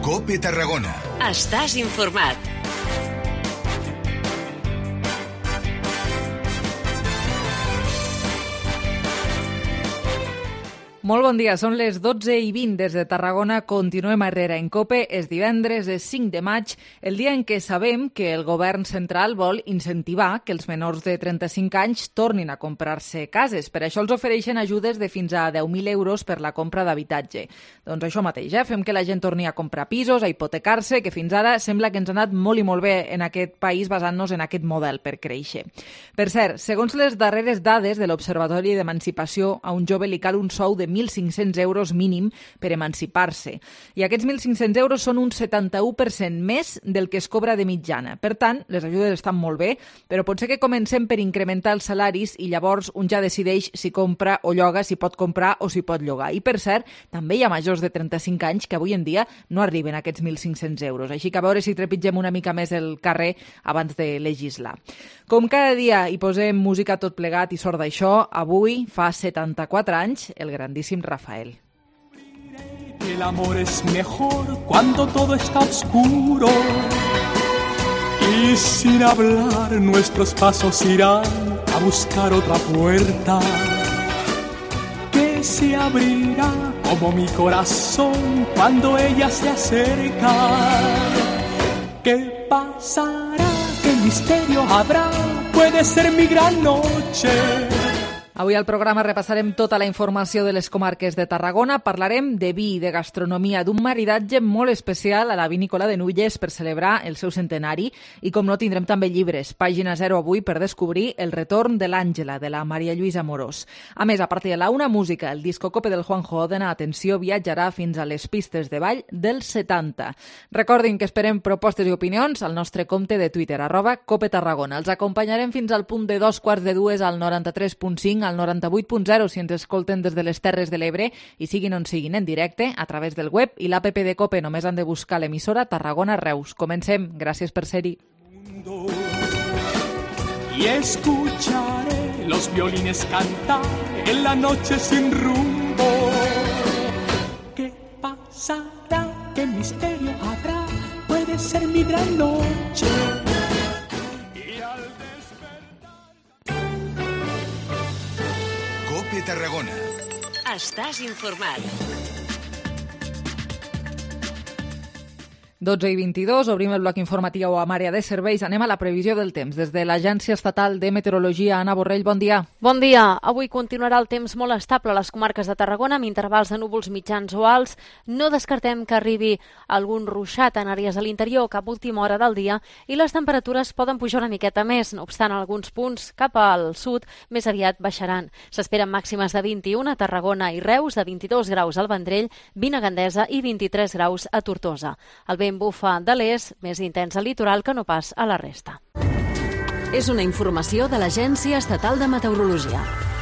COPE Tarragona. Estàs informat. Molt bon dia, són les 12:20 des de Tarragona. Continuem a Herrera en COPE. És divendres, és 5 de maig, el dia en què sabem que el govern central vol incentivar que els menors de 35 anys tornin a comprar-se cases. Per això els ofereixen ajudes de fins a 10.000 euros per la compra d'habitatge. Doncs això mateix, fem que la gent torni a comprar pisos, a hipotecar-se, que fins ara sembla que ens ha anat molt i molt bé en aquest país basant-nos en aquest model per créixer. Per cert, segons les darreres dades de l'Observatori d'Emancipació, a un jove li cal un sou de 1.500 euros mínim per emancipar-se. I aquests 1.500 euros són un 71% més del que es cobra de mitjana. Per tant, les ajudes estan molt bé, però pot ser que comencem per incrementar els salaris i llavors un ja decideix si compra o lloga, si pot comprar o si pot llogar. I per cert, també hi ha majors de 35 anys que avui en dia no arriben a aquests 1.500 euros. Així que a veure si trepitgem una mica més el carrer abans de legislar. Com cada dia hi posem música tot plegat i sort d'això, avui fa 74 anys el grandíssim Rafael. El amor es mejor cuando todo está oscuro y sin hablar nuestros pasos irán a buscar otra puerta que se abrirá como mi corazón cuando ella se acerca. ¿Qué pasará? ¿Qué misterio habrá? Puede ser mi gran noche. Avui al programa repassarem tota la informació de les comarques de Tarragona, parlarem de vi i de gastronomia, d'un maridatge molt especial a la vinícola de Nulles per celebrar el seu centenari i, com no, tindrem també llibres. Pàgina 0 avui per descobrir el retorn de l'Àngela, de la Maria Lluïsa Amorós. A més, a partir de la una, música. El disco Cope del Juanjo Òdena, atenció, viatjarà fins a les pistes de ball dels 70. Recordin que esperem propostes i opinions al nostre compte de Twitter, @CopeTarragona. Els acompanyarem fins al punt de 2:45 al 93.5, al 98.0 si ens escolten des de les Terres de l'Ebre i siguin on siguin en directe a través del web i l'APP de COPE. Només han de buscar l'emissora Tarragona Reus. Comencem. Gràcies per ser-hi. Y escucharé los violines cantar en la noche sin rumbo. ¿Qué pasará? ¿Qué misterio habrá? Puede ser mi gran noche. COPE Tarragona. Estàs informat. 12:22, obrim el bloc informatiu amb àrea de serveis. Anem a la previsió del temps. Des de l'Agència Estatal de Meteorologia, Anna Borrell, bon dia. Bon dia. Avui continuarà el temps molt estable a les comarques de Tarragona, amb intervals de núvols mitjans o alts. No descartem que arribi algun ruixat en àrees de l'interior cap a última hora del dia i les temperatures poden pujar una miqueta més. No obstant, alguns punts cap al sud més aviat baixaran. S'esperen màximes de 21 a Tarragona i Reus, de 22 graus al Vendrell, 20 a Gandesa i 23 graus a Tortosa. El vent bufa de l'est, més intens al litoral que no pas a la resta. És una informació de l'Agència Estatal de Meteorologia.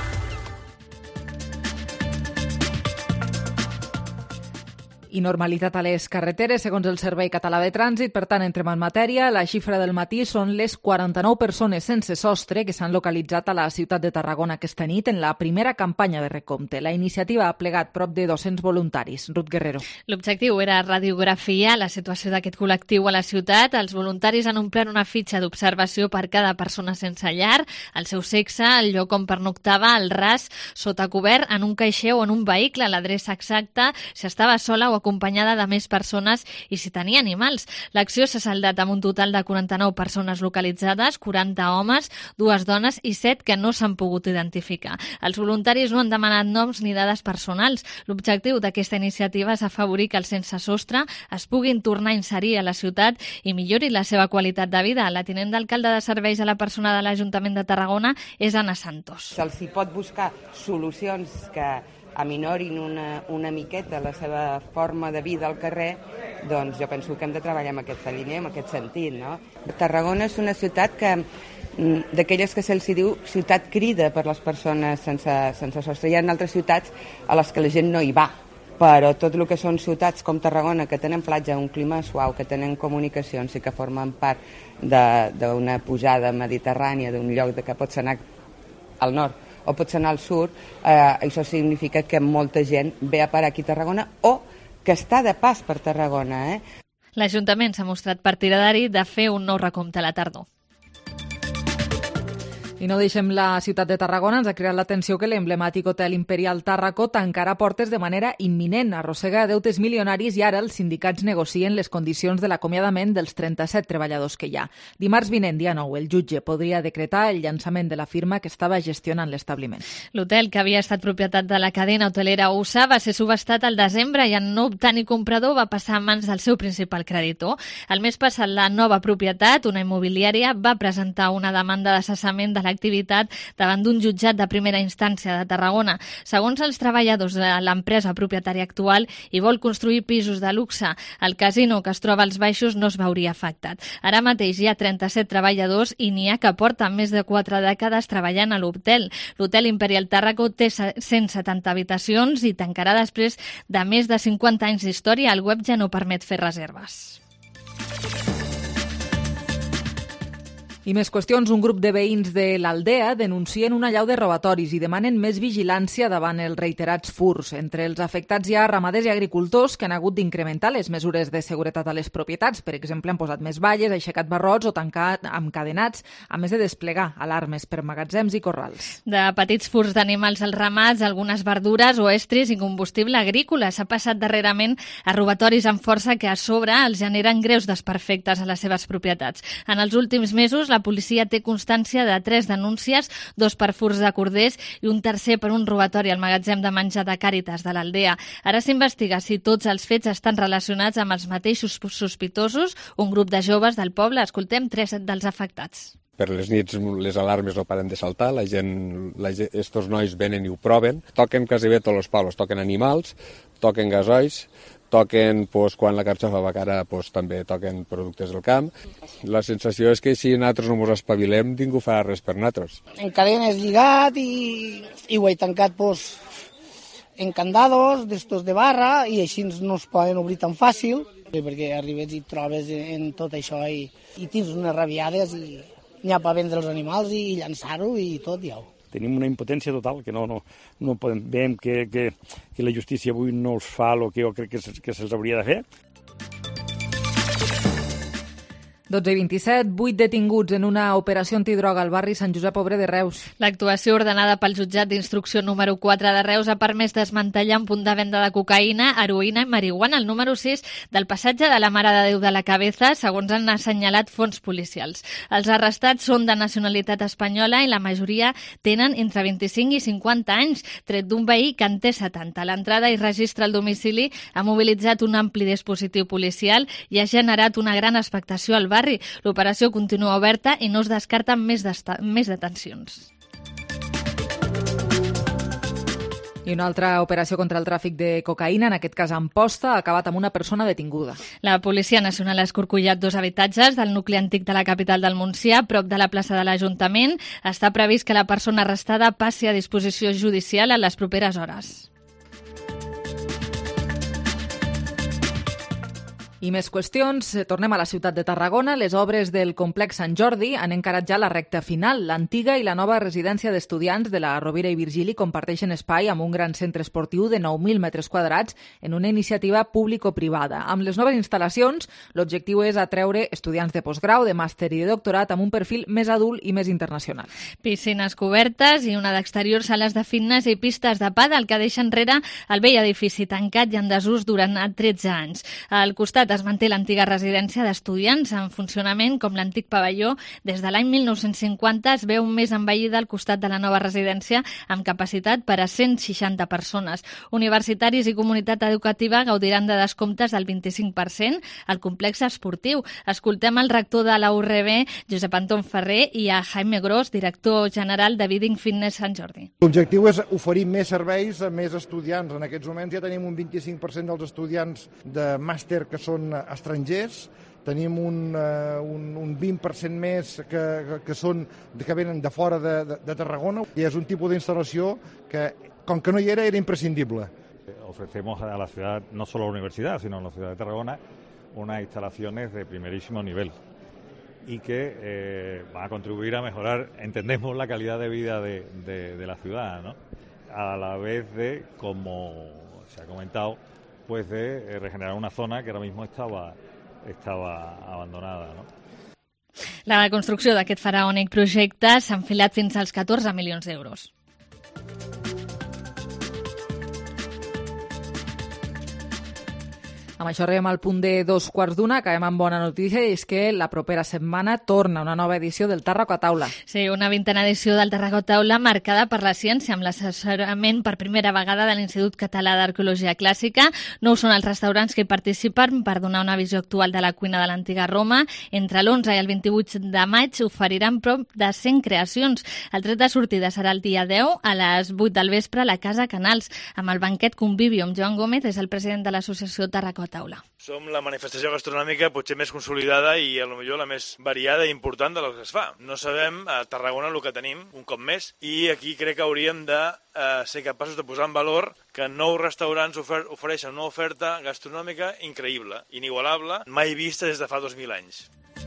I normalitat a les carreteres, segons el Servei Català de Trànsit. Per tant, entrem en matèria. La xifra del matí són les 49 persones sense sostre que s'han localitzat a la ciutat de Tarragona aquesta nit en la primera campanya de recompte. La iniciativa ha plegat prop de 200 voluntaris. Ruth Guerrero. L'objectiu era radiografiar la situació d'aquest col·lectiu a la ciutat. Els voluntaris han omplert una fitxa d'observació per cada persona sense llar, el seu sexe, el lloc on pernoctava, el ras, sota cobert, en un caixer o en un vehicle, l'adreça exacta, si estava sola o acompanyada de més persones i si tenia animals. L'acció s'ha saldat amb un total de 49 persones localitzades, 40 homes, 2 dones i 7 que no s'han pogut identificar. Els voluntaris no han demanat noms ni dades personals. L'objectiu d'aquesta iniciativa és afavorir que els sense sostre es puguin tornar a inserir a la ciutat i millori la seva qualitat de vida. La tinent d'alcalde de serveis a la persona de l'Ajuntament de Tarragona és Anna Santos. Se'ls pot buscar solucions que aminorin una miqueta la seva forma de vida al carrer, doncs jo penso que hem de treballar en aquesta línia, en aquest sentit, no? Tarragona és una ciutat que d'aquelles que se'ls diu ciutat crida per les persones sense sostre. Hi ha altres ciutats a les que la gent no hi va, però tot el que són ciutats com Tarragona, que tenen platja, un clima suau, que tenen comunicacions i que formen part d'una pujada mediterrània, d'un lloc que pots anar al nord o pots anar al sud, això significa que molta gent ve a parar aquí a Tarragona o que està de pas per Tarragona. L'Ajuntament s'ha mostrat partidari de fer un nou recompte a la tardor. I no deixem la ciutat de Tarragona. Ens ha cridat l'atenció que l'emblemàtic hotel Imperial Tàrraco tancarà portes de manera imminent. Arrossega deutes milionaris i ara els sindicats negocien les condicions de l'acomiadament dels 37 treballadors que hi ha. Dimarts vinent, dia 9, el jutge podria decretar el llançament de la firma que estava gestionant l'establiment. L'hotel, que havia estat propietat de la cadena hotelera USA, va ser subestat al desembre i en no obtenir comprador va passar a mans del seu principal creditor. El mes passat, la nova propietat, una immobiliària, va presentar una demanda de cessament de l'activitat davant d'un jutjat de primera instància de Tarragona. Segons els treballadors de l'empresa propietària actual, hi vol construir pisos de luxe. El casino, que es troba als baixos, no es veuria afectat. Ara mateix hi ha 37 treballadors i n'hi ha que porten més de 4 dècades treballant a l'hotel. L'hotel Imperial Tàrraco té 170 habitacions i tancarà després de més de 50 anys d'història. El web ja no permet fer reserves. I més qüestions. Un grup de veïns de l'Aldea denuncien una allau de robatoris i demanen més vigilància davant els reiterats furs. Entre els afectats hi ha ramaders i agricultors que han hagut d'incrementar les mesures de seguretat a les propietats. Per exemple, han posat més valles, aixecat barrots o tancat amb cadenats, a més de desplegar alarmes per magatzems i corrals. De petits furs d'animals als ramats, algunes verdures o estris i combustible agrícola. S'ha passat darrerament a robatoris amb força que a sobre els generen greus desperfectes a les seves propietats. En els últims mesos, la policia té constància de 3 denúncies, 2 per furs de corders i un tercer per un robatori al magatzem de menjar de Càritas de l'Aldea. Ara s'investiga si tots els fets estan relacionats amb els mateixos sospitosos, un grup de joves del poble. Escoltem 3 dels afectats. Per les nits les alarmes no paren de saltar, estos nois venen i ho proven, toquen quasi bé tots els palos, toquen animals, toquen gasois, toquen, quan la carxofa va cara, també toquen productes del camp. La sensació és que si nosaltres no ens espavilem, ningú farà res per nosaltres. En cadenes lligat i ho he tancat en candados d'estos de barra i així no es poden obrir tan fàcil, perquè arribes i et trobes en tot això i tens unes rabiades i n'hi ha per vendre els animals i llançar-ho i tot, ja. Tenim una impotència total, que no podem, veiem que la justícia avui no els fa el que jo crec que se'ls hauria de fer. 12:27, 8 detinguts en una operació antidroga al barri Sant Josep Obrer de Reus. L'actuació ordenada pel jutjat d'instrucció número 4 de Reus ha permès desmantellar un punt de venda de cocaïna, heroïna i marihuana, el número 6 del passatge de la Mare de Déu de la Cabeza, segons han assenyalat fons policials. Els arrestats són de nacionalitat espanyola i la majoria tenen entre 25 i 50 anys, tret d'un veí que en té 70. L'entrada i registre al domicili ha mobilitzat un ampli dispositiu policial i ha generat una gran expectació al barri. L'operació continua oberta i no es descarten més detencions. I una altra operació contra el tràfic de cocaïna, en aquest cas a Amposta, ha acabat amb una persona detinguda. La Policia Nacional ha escorcollat 2 habitatges del nucli antic de la capital del Montsià, prop de la plaça de l'Ajuntament. Està previst que la persona arrestada passi a disposició judicial en les properes hores. I més qüestions. Tornem a la ciutat de Tarragona. Les obres del complex Sant Jordi han encarat ja la recta final. L'antiga i la nova residència d'estudiants de la Rovira i Virgili comparteixen espai amb un gran centre esportiu de 9.000 metres quadrats en una iniciativa público-privada. Amb les noves instal·lacions, l'objectiu és atreure estudiants de postgrau, de màster i de doctorat amb un perfil més adult i més internacional. Piscines cobertes i una d'exterior, sales de fitness i pistes de pàdel que deixa enrere el vell edifici tancat i en desús durant 13 anys. Al costat es manté l'antiga residència d'estudiants en funcionament com l'antic pavelló. Des de l'any 1950 es veu més envellida al costat de la nova residència amb capacitat per a 160 persones. Universitaris i comunitat educativa gaudiran de descomptes del 25% al complex esportiu. Escoltem el rector de la URB, Josep Anton Ferrer, i a Jaime Gros, director general de Viding Fitness Sant Jordi. L'objectiu és oferir més serveis a més estudiants. En aquests moments ja tenim un 25% dels estudiants de màster que són estrangers, tenim un 20% més que venen de fora de Tarragona i és un tipus d'instal·lació que, com que no hi era imprescindible. Ofrecemos a la ciudad, no solo a la universidad, sino a la ciudad de Tarragona, unas instalaciones de primerísimo nivel y que van a contribuir a mejorar, entendemos, la calidad de vida de la ciudad, ¿no? A la vez de, como se ha comentado, pues de regenerar una zona que ahora mismo estaba abandonada, ¿no? La construcció d'aquest faraònic projecte s'ha enfilat fins als 14 milions d'euros. Amb això arribem al punt de 2:15, acabem amb bona notícia, i és que la propera setmana torna una nova edició del Tàrraco a Taula. Sí, una vintena edició del Tàrraco a Taula marcada per la ciència, amb l'assessorament per primera vegada de l'Institut Català d'Arqueologia Clàssica. No ho són els restaurants que hi participen per donar una visió actual de la cuina de l'antiga Roma. Entre l'11 i el 28 de maig oferiran prop de 100 creacions. El tret de sortida serà el dia 10 a les 8 del vespre a la Casa Canals, amb el banquet convivi amb Joan Gómez, és el president de l'associació Tàrraco a Taula. Som la manifestació gastronòmica potser més consolidada i potser la més variada i important de la que es fa. No sabem a Tarragona el que tenim, un cop més, i aquí crec que hauríem de ser capaços de posar en valor que nous restaurants ofereixen una oferta gastronòmica increïble, inigualable, mai vista des de fa 2.000 anys.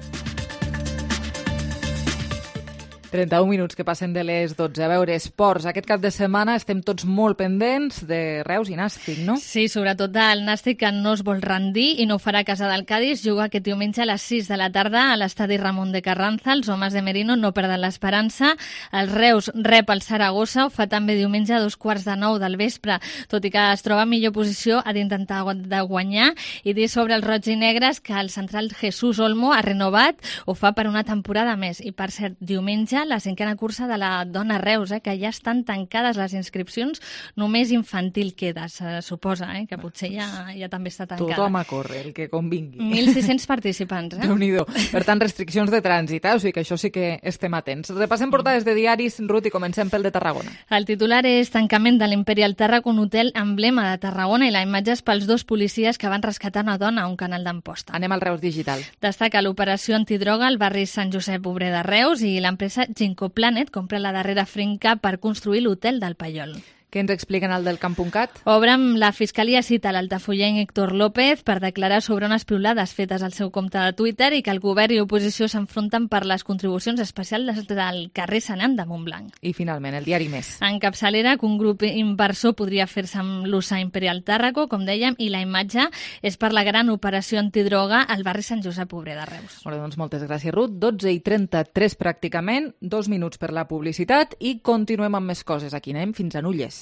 31 minuts que passen de les 12. A veure, esports. Aquest cap de setmana estem tots molt pendents de Reus i Nàstic, no? Sí, sobretot del Nàstic, que no es vol rendir i no ho farà a casa del Cádiz. Juga aquest diumenge a les 6 de la tarda a l'estadi Ramon de Carranza. Els homes de Merino no perden l'esperança. El Reus rep el Saragossa, ho fa també diumenge a 8:45 del vespre. Tot i que es troba en millor posició, ha d'intentar de guanyar. I dir sobre els roig i negres que el central Jesús Olmo ha renovat, ho fa per una temporada més. I per cert, diumenge la 5a cursa de la Dona Reus, que ja estan tancades les inscripcions, només infantil queda, se suposa, que potser ja també està tancada. Tothom a córrer, el que convingui. 1.600 participants. Déu-n'hi-do. Per tant, restriccions de trànsit, o sigui que això sí que estem atents. Repassem portades de diaris, Ruth, i comencem pel de Tarragona. El titular és tancament de l'Imperial Tàrraco, un hotel emblema de Tarragona, i la imatge és pels 2 policies que van rescatar una dona a un canal d'Amposta. Anem al Reus Digital. Destaca l'operació antidroga al barri Sant Josep Obrer de Reus, i l'empresa Ginkgo Planet compra la darrera finca per construir l'hotel del Paiol. Què ens expliquen al del Camp.cat? Obrem, la Fiscalia cita l'altafollenc Héctor López per declarar sobre unes piulades fetes al seu compte de Twitter i que el govern i oposició s'enfronten per les contribucions especials del carrer Senan de Montblanc. I finalment, el diari Més. En capçalera, que un grup inversor podria fer-se amb l'USA Imperial Tàrraco, com dèiem, i la imatge és per la gran operació antidroga al barri Sant Josep Obrer de Reus. Molt bé, doncs moltes gràcies, Ruth. 12:33 pràcticament, 2 minuts per la publicitat i continuem amb més coses. Aquí anem fins a Nulles.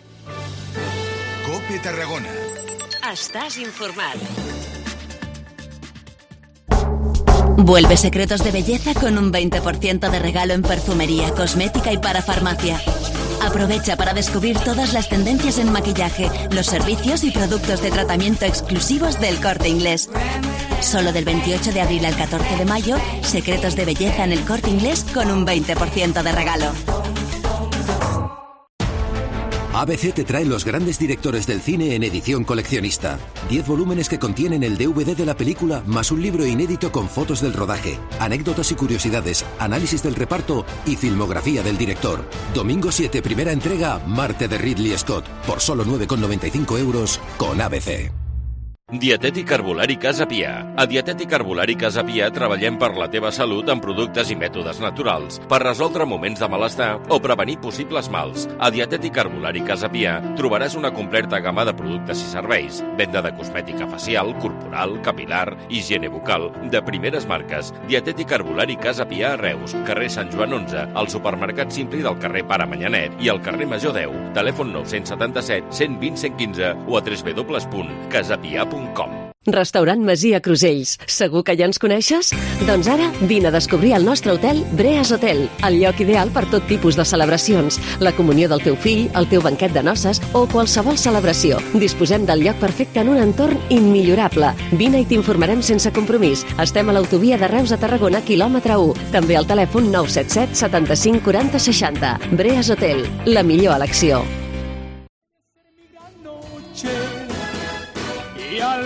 COPE Tarragona. Estàs informat. Vuelve Secretos de Belleza con un 20% de regalo en perfumería, cosmética y para farmacia. Aprovecha para descubrir todas las tendencias en maquillaje, los servicios y productos de tratamiento exclusivos del Corte Inglés. Solo del 28 de abril al 14 de mayo, Secretos de Belleza en el Corte Inglés con un 20% de regalo. ABC te trae los grandes directores del cine en edición coleccionista. 10 volúmenes que contienen el DVD de la película, más un libro inédito con fotos del rodaje, anécdotas y curiosidades, análisis del reparto y filmografía del director. Domingo 7, primera entrega, Marte de Ridley Scott, por solo 9,95 € con ABC. Dietètic Herbolari Casa Pia. A Dietètic Herbolari Casa Pia treballem per la teva salut amb productes i mètodes naturals, per resoldre moments de malestar o prevenir possibles mals. A Dietètic Herbolari Casa Pia trobaràs una completa gamma de productes i serveis, venda de cosmètica facial, corporal, capilar, higiene bucal, de primeres marques. Dietètic Herbolari Casa Pia a Reus, carrer Sant Joan 11, al supermercat Simpli del carrer Pare Manyanet i al carrer Major 10. Telèfon 977 120 115 o a www.casapia.com. Restaurant Masia Crusells. Segur que ja ens coneixes? Doncs ara vine a descobrir el nostre hotel Breas Hotel, el lloc ideal per tot tipus de celebracions, la comunió del teu fill, el teu banquet de noces o qualsevol celebració. Disposem del lloc perfecte en un entorn immillorable. Vine i t'informarem sense compromís. Estem a l'autovia de Reus a Tarragona, quilòmetre 1. També al telèfon 977 75 40 60. Breas Hotel, la millor elecció. Y al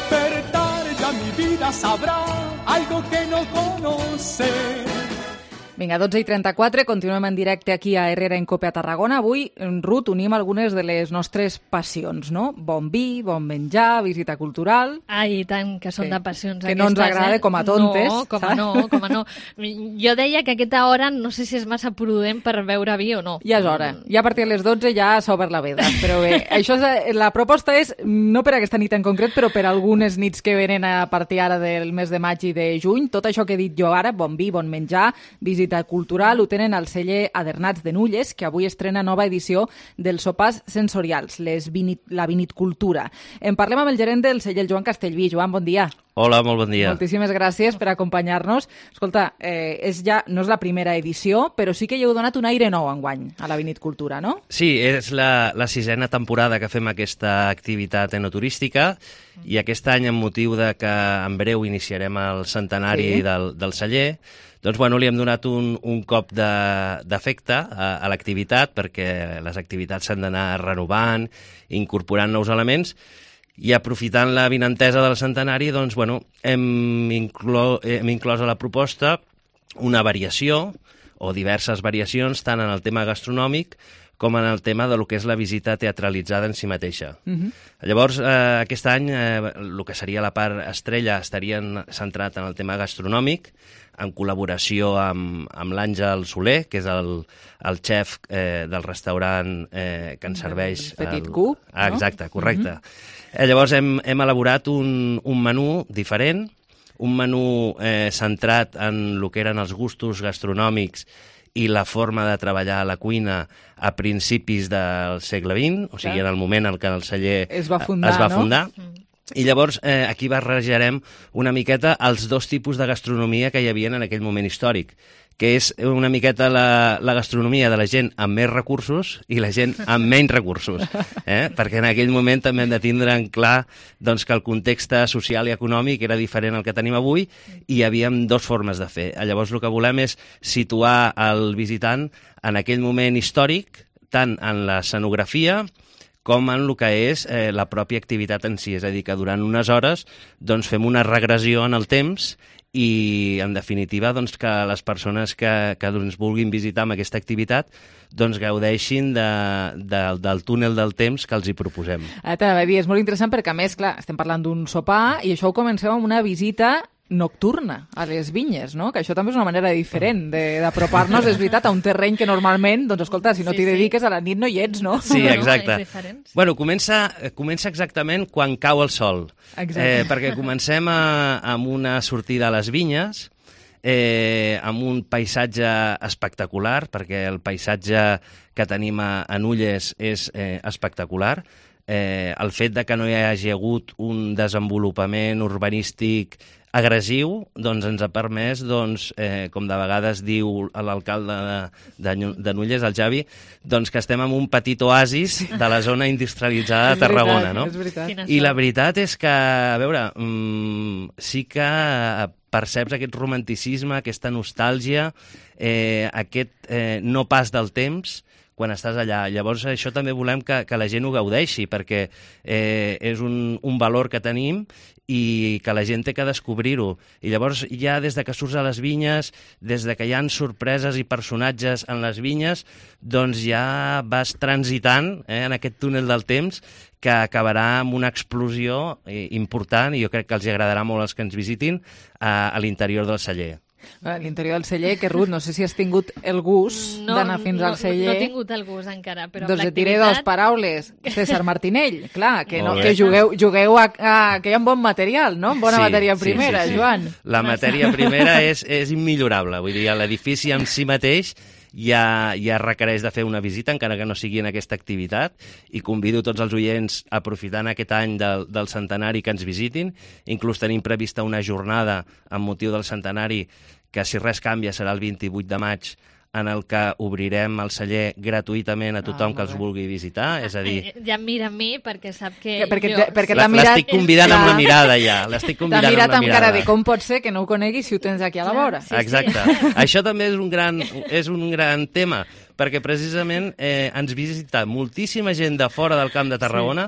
despertar ya mi vida sabrá algo que no conoce. Vinga, 12:34, continuem en directe aquí a Herrera en Cope a Tarragona. Avui, Ruth, unim algunes de les nostres passions, no? Bon vi, bon menjar, visita cultural... Ai, tant, que són de passions que no ens agrada com a tontes. No, com a no. Jo deia que a aquesta hora no sé si és massa prudent per beure vi o no. Ja és hora. Ja a partir de les 12 ja s'obre la veda. Però bé, la proposta és, no per aquesta nit en concret, però per algunes nits que venen a partir ara del mes de maig i de juny, tot això que he dit jo ara, bon vi, bon menjar, visita cultural, ho tenen al celler Adernats de Nulles, que avui estrena nova edició dels sopars sensorials, la vinitcultura. En parlem amb el gerent del celler, el Joan Castellví. Joan, bon dia. Hola, molt bon dia. Moltíssimes gràcies per acompanyar-nos. Escolta, no és la primera edició, però sí que hi heu donat un aire nou enguany a la vinitcultura, no? Sí, és la 6a temporada que fem aquesta activitat enoturística i aquest any, amb motiu de que en breu iniciarem el centenari del celler, doncs, li hem donat un cop d'efecte a l'activitat, perquè les activitats s'han d'anar renovant, incorporant nous elements, i aprofitant la vinentesa del centenari, doncs, hem inclòs a la proposta una variació, o diverses variacions, tant en el tema gastronòmic com en el tema de lo que és la visita teatralitzada en si mateixa. Llavors, aquest any, el que seria la part estrella estaria centrat en el tema gastronòmic, en col·laboració amb l'Àngel Soler, que és el xef del restaurant que ens serveix... Petit Cup, no? Exacte, correcte. Llavors hem elaborat un menú diferent, un menú centrat en el que eren els gustos gastronòmics i la forma de treballar a la cuina a principis del segle XX, o sigui, en el moment en què el celler es va fundar. I llavors aquí barrejarem una miqueta els dos tipus de gastronomia que hi havia en aquell moment històric, que és una miqueta la gastronomia de la gent amb més recursos i la gent amb menys recursos. Perquè en aquell moment també hem de tindre en clar que el context social i econòmic era diferent al que tenim avui i hi havia dues formes de fer. Llavors el que volem és situar el visitant en aquell moment històric, tant en l'escenografia com en el que és la pròpia activitat en si. És a dir, que durant unes hores fem una regressió en el temps i, en definitiva, que les persones que vulguin visitar amb aquesta activitat gaudeixin del túnel del temps que els hi proposem. T'anava a dir, és molt interessant perquè, a més, clar, estem parlant d'un sopar i això ho comencem amb una visita nocturna a les vinyes, no? Que això també és una manera diferent d'apropar-nos, és veritat, a un terreny que normalment, escolta, si no t'hi dediques a la nit no hi ets, no? Sí, exacte. Bueno, comença exactament quan cau el sol, perquè comencem amb una sortida a les vinyes, amb un paisatge espectacular, perquè el paisatge que tenim a Nulles és espectacular. El fet de que no hi hagi hagut un desenvolupament urbanístic agressiu ens ha permès, com de vegades diu l'alcalde de Nulles, el Javi, que estem en un petit oasis de la zona industrialitzada de Tarragona. No? I la veritat és que, a veure, sí que perceps aquest romanticisme, aquesta nostàlgia, aquest no pas del temps, quan estàs allà. Llavors, això també volem que la gent ho gaudeixi, perquè és un valor que tenim i que la gent té que descobrir-ho. I llavors, ja des de que surts a les vinyes, des de que hi ha sorpreses i personatges en les vinyes, ja vas transitant en aquest túnel del temps que acabarà amb una explosió important, i jo crec que els agradarà molt als que ens visitin, a l'interior del celler. A l'interior del celler, que Ruth, no sé si has tingut el gust d'anar fins al celler. No he tingut el gust encara, però doncs et diré dues paraules. César Martinell, clar, que jugueu que hi ha bon material, no? Bona matèria primera, Joan. La matèria primera és immillorable, vull dir, l'edifici en si mateix ja requereix de fer una visita, encara que no sigui en aquesta activitat, i convido tots els oients, aprofitant aquest any del centenari, que ens visitin. Inclús tenim prevista una jornada amb motiu del centenari que, si res canvia, serà el 28 de maig, en el que obrirem el celler gratuïtament a tothom que els vulgui visitar, és a dir... Ja em mira a mi perquè sap que perquè l'estic convidant amb la mirada, ja. T'ha mirat amb cara de com pot ser que no ho conegui si ho tens aquí a la vora. Exacte. Això també és un gran tema, perquè precisament ens visita moltíssima gent de fora del Camp de Tarragona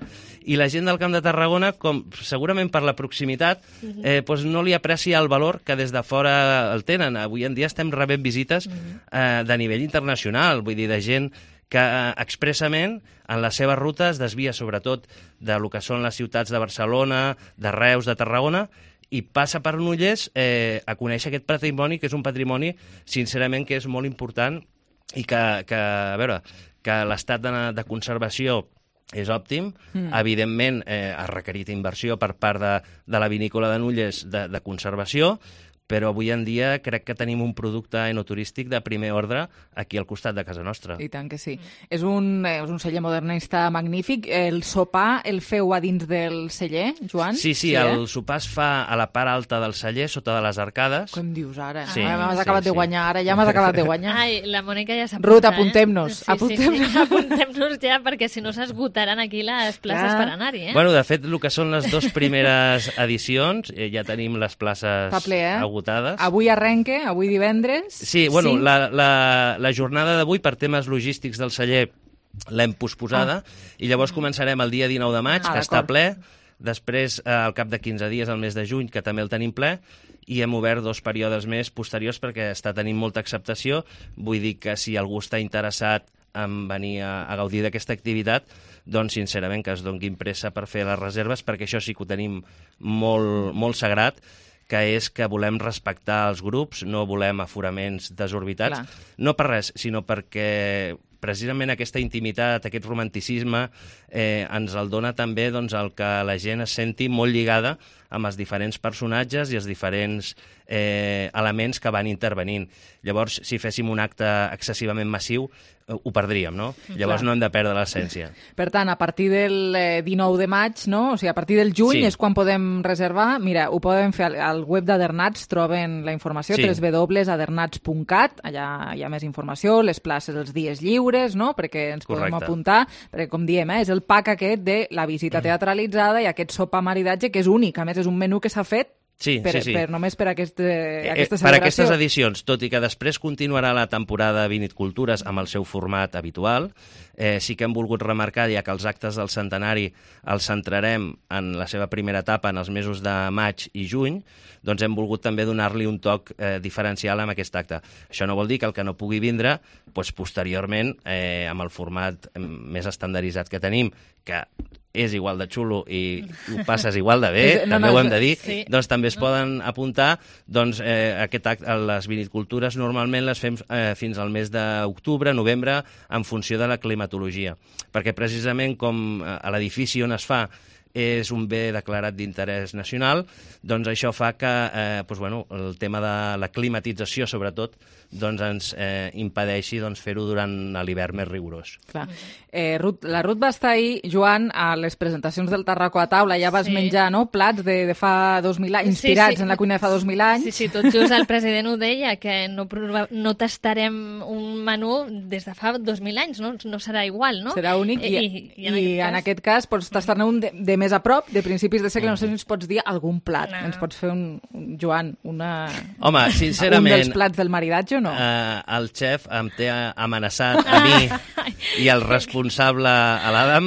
i la gent del Camp de Tarragona, com segurament per la proximitat, doncs no li aprecia el valor que des de fora el tenen. Avui en dia estem rebent visites de nivell internacional, vull dir, de gent que expressament en la seva ruta es desvia sobretot de lo que són les ciutats de Barcelona, de Reus, de Tarragona, i passa per Nulles a conèixer aquest patrimoni, que és un patrimoni, sincerament, que és molt important i que a veure, que l'estat de conservació és òptim. Evidentment, ha requerit inversió per part de la vinícola de Nulles de conservació, però avui en dia crec que tenim un producte enoturístic de primer ordre aquí al costat de casa nostra. I tant que sí. És un celler modernista magnífic. El sopar el feu a dins del celler, Joan? Sí, el sopar es fa a la part alta del celler, sota de les arcades. Què em dius ara? Sí, m'has acabat de guanyar, ara ja m'has acabat de guanyar. Ai, la Mònica ja s'apunta. Ruth, apuntem-nos. Sí, apuntem-nos ja, perquè si no s'esgotaran aquí les places per anar-hi. Bueno, de fet, el que són les 2 primeres edicions, ja tenim les places agotades. Avui arrenca, avui divendres. Sí, bueno, la jornada d'avui, per temes logístics del celler, l'hem posposada, i llavors començarem el dia 19 de maig, que està ple, després, al cap de 15 dies, el mes de juny, que també el tenim ple, i hem obert 2 períodes més posteriors perquè està tenint molta acceptació. Vull dir que si algú està interessat en venir a gaudir d'aquesta activitat, doncs sincerament que es donguin pressa per fer les reserves, perquè això sí que ho tenim molt sagrat, que és que volem respectar els grups, no volem aforaments desorbitats, no per res, sinó perquè precisament aquesta intimitat, aquest romanticisme, ens el dona també el que la gent es senti molt lligada amb els diferents personatges i els diferents elements que van intervenint. Llavors, si féssim un acte excessivament massiu, ho perdríem, no? Llavors no hem de perdre l'essència. Per tant, a partir del 19 de maig, no? O sigui, a partir del juny és quan podem reservar. Mira, ho poden fer al web d'Adernats, troben la informació, www.adernats.cat, allà hi ha més informació, les places els dies lliures, no? Perquè ens podem apuntar, perquè com diem, és el pack aquest de la visita teatralitzada i aquest sopar maridatge, que és únic. A més, és un menú que s'ha fet només per aquesta celebració. Per aquestes edicions, tot i que després continuarà la temporada Vinitcultures amb el seu format habitual, sí que hem volgut remarcar, ja que els actes del centenari els centrarem en la seva primera etapa en els mesos de maig i juny, doncs hem volgut també donar-li un toc diferencial amb aquest acte. Això no vol dir que el que no pugui vindre, posteriorment, amb el format més estandarditzat que tenim, que és igual de xulo i ho passes igual de bé, també ho hem de dir, doncs també es poden apuntar. Doncs aquest acte, les vinitcultures normalment les fem fins al mes d'octubre, novembre, en funció de la climatologia, perquè precisament com a l'edifici on es fa és un bé declarat d'interès nacional, doncs això fa que el tema de la climatització, sobretot, ens impedeixi fer-ho durant l'hivern més rigorós. Clar. La Ruth va estar ahir, Joan, a les presentacions del Tarraco a taula, ja vas menjar plats de fa 2.000 anys, inspirats en la cuina de fa 2.000 anys. Sí, tot just el president ho deia, que no tastarem un menú des de fa 2.000 anys, no serà igual, no? Serà únic i en aquest cas pots tastar-ne un de més a prop, de principis de segle, no sé si ens pots dir algun plat. Ens pots fer, Joan, Home, sincerament, un dels plats del maridatge o no? El xef em té amenaçat a mi i el responsable a l'Adam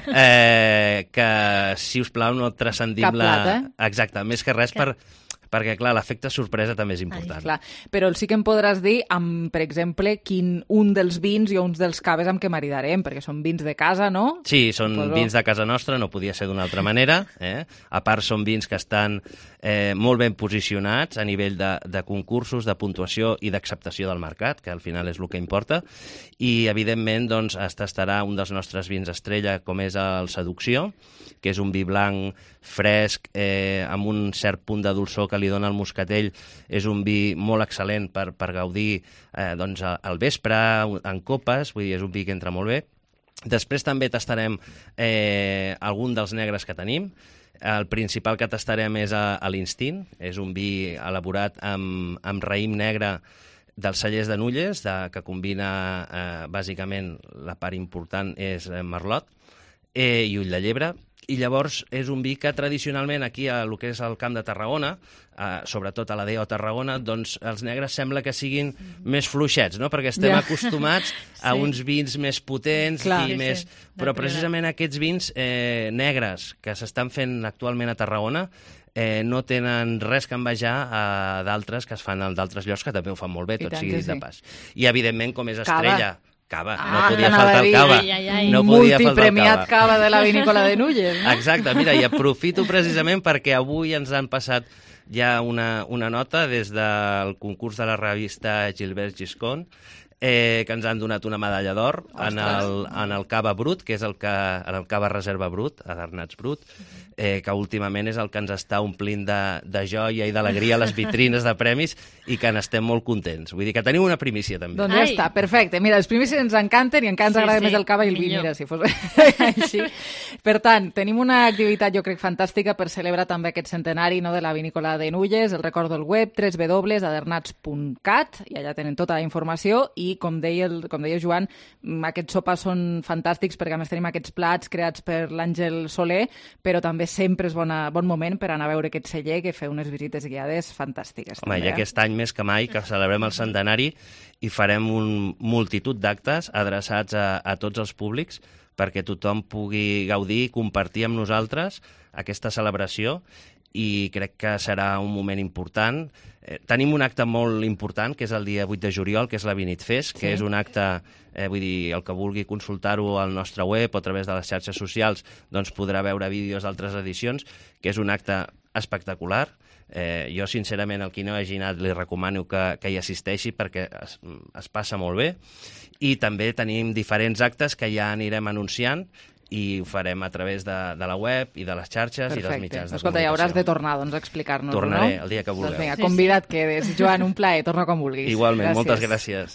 que, si us plau, no transcendim Exacte, més que res perquè, clar, l'efecte sorpresa també és important. Clar. Però sí que em podràs dir, per exemple, un dels vins i uns dels caves amb què maridarem, perquè són vins de casa, no? Sí, són vins de casa nostra, no podia ser d'una altra manera. A part, són vins que estan molt ben posicionats a nivell de concursos, de puntuació i d'acceptació del mercat, que al final és el que importa. I, evidentment, es tastarà un dels nostres vins estrella, com és el Seducció, que és un vi blanc fresc, amb un cert punt de dolçor que li dona el moscatell. És un vi molt excel·lent per gaudir al vespre, en copes, vull dir, és un vi que entra molt bé. Després també tastarem algun dels negres que tenim. El principal que tastarem és l'Instint, és un vi elaborat amb raïm negre dels cellers de Nulles, que combina, bàsicament, la part important és merlot i ull de llebre, I llavors és un vi que tradicionalment aquí, a lo que és el Camp de Tarragona, sobretot a la DEO Tarragona, doncs els negres sembla que siguin més fluixets, no? Perquè estem acostumats a uns vins més potents i més... Però precisament aquests vins negres que s'estan fent actualment a Tarragona no tenen res que envejar a d'altres que es fan d'altres llocs que també ho fan molt bé, tot sigui de pas. I evidentment, com és Estrella... Cava, no podia faltar el cava. No multipremiat cava de la vinícola de Nulles. Exacte, mira, i aprofito precisament perquè avui ens han passat ja una nota des del concurs de la revista Gilbert Giscon, que ens han donat una medalla d'or en el cava brut, que és el cava reserva brut, a d'Arnats Brut, que últimament és el que ens està omplint de joia i d'alegria a les vitrines de premis i que n'estem molt contents. Vull dir que tenim una primícia, també. Doncs ja està, perfecte. Mira, les primícies ens encanten i encara ens agrada més el cava i el vi, mira, si fos així. Per tant, tenim una activitat, jo crec, fantàstica per celebrar també aquest centenari de la vinícola de Nulles. El recordo el web, www.adernats.cat, i allà tenen tota la informació i, com deia Joan, aquests sopars són fantàstics perquè a més tenim aquests plats creats per l'Àngel Soler, però també sempre és bon moment per anar a veure aquest celler, que fa unes visites guiades fantàstiques. Home, i aquest any més que mai que celebrem el centenari i farem multitud d'actes adreçats a tots els públics perquè tothom pugui gaudir i compartir amb nosaltres aquesta celebració i crec que serà un moment important. Tenim un acte molt important, que és el dia 8 de juliol, que és la Vinitfest, que és un acte, vull dir, el que vulgui consultar-ho al nostre web o a través de les xarxes socials, doncs podrà veure vídeos d'altres edicions, que és un acte espectacular. Jo, sincerament, el qui no hagi anat li recomano que hi assisteixi perquè es passa molt bé. I també tenim diferents actes que ja anirem anunciant i ho farem a través de la web i de les xarxes i dels mitjans de comunicació. Escolta, ja hauràs de tornar doncs, a explicar-nos-ho, no? Tornaré el dia que vulgueu. Doncs vinga, convidat quedes. Joan, un plaer, torna quan vulguis. Igualment, moltes gràcies.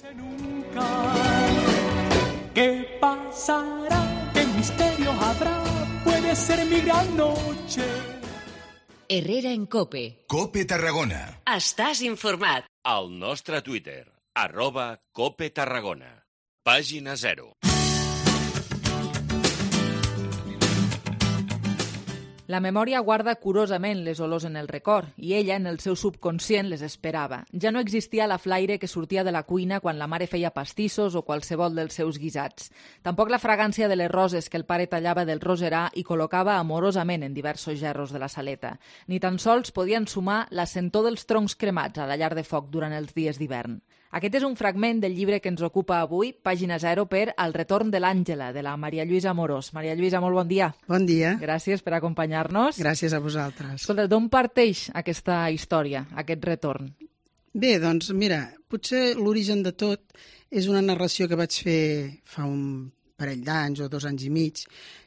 ¿Qué pasará? ¿Qué misterio habrá? Puede ser mi gran noche. Herrera en COPE. COPE Tarragona. Estàs informat. Al nostre Twitter, @COPE Tarragona. Pàgina 0. La memòria guarda curosament les olors en el record i ella, en el seu subconscient, les esperava. Ja no existia la flaire que sortia de la cuina quan la mare feia pastissos o qualsevol dels seus guisats. Tampoc la fragància de les roses que el pare tallava del roserà i col·locava amorosament en diversos gerros de la saleta. Ni tan sols podien sumar la sentor dels troncs cremats a la llar de foc durant els dies d'hivern. Aquest és un fragment del llibre que ens ocupa avui, pàgina 0, per El retorn de l'Àngela, de la Maria Lluïsa Amorós. Maria Lluïsa, molt bon dia. Bon dia. Gràcies per acompanyar-nos. Gràcies a vosaltres. Escolta, d'on parteix aquesta història, aquest retorn? Bé, doncs mira, potser l'origen de tot és una narració que vaig fer fa un parell d'anys o 2 anys i mig.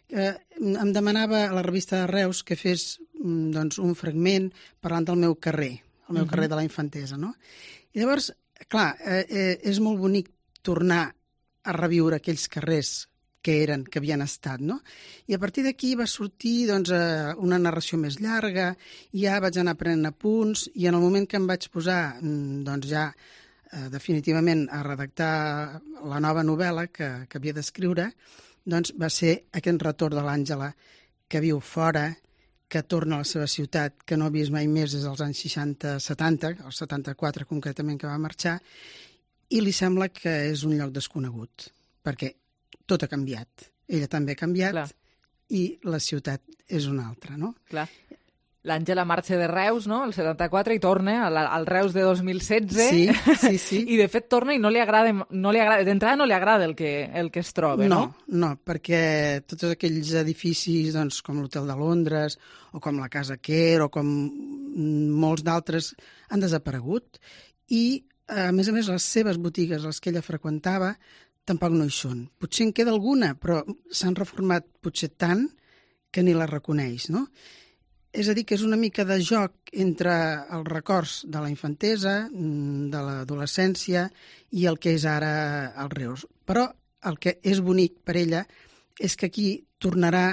Em demanava a la revista de Reus que fes doncs, un fragment parlant del meu carrer, el meu carrer de la Infantesa, no? I llavors, clar, és molt bonic tornar a reviure aquells carrers que havien estat, no? I a partir d'aquí va sortir doncs, una narració més llarga, i ja vaig anar prenent apunts, i en el moment que em vaig posar doncs, ja definitivament a redactar la nova novel·la que havia d'escriure, doncs va ser aquest retorn de l'Àngela, que viu fora, que torna a la seva ciutat, que no ha vist mai més des dels anys 60-70, el 74 concretament que va marxar, i li sembla que és un lloc desconegut, perquè tot ha canviat. Ella també ha canviat i la ciutat és una altra, no? Clar. L'Àngela marxa de Reus, no?, el 74, i torna al Reus de 2016. Sí. I, de fet, torna i no li agrada d'entrada no li agrada el que es troba, no? No, perquè tots aquells edificis, doncs, com l'Hotel de Londres, o com la Casa Quer, o com molts d'altres, han desaparegut. I, a més, les seves botigues, les que ella freqüentava, tampoc no hi són. Potser en queda alguna, però s'han reformat potser tant que ni la reconeix, no? És a dir, que és una mica de joc entre els records de la infantesa, de l'adolescència i el que és ara el Reus. Però el que és bonic per ella és que aquí tornarà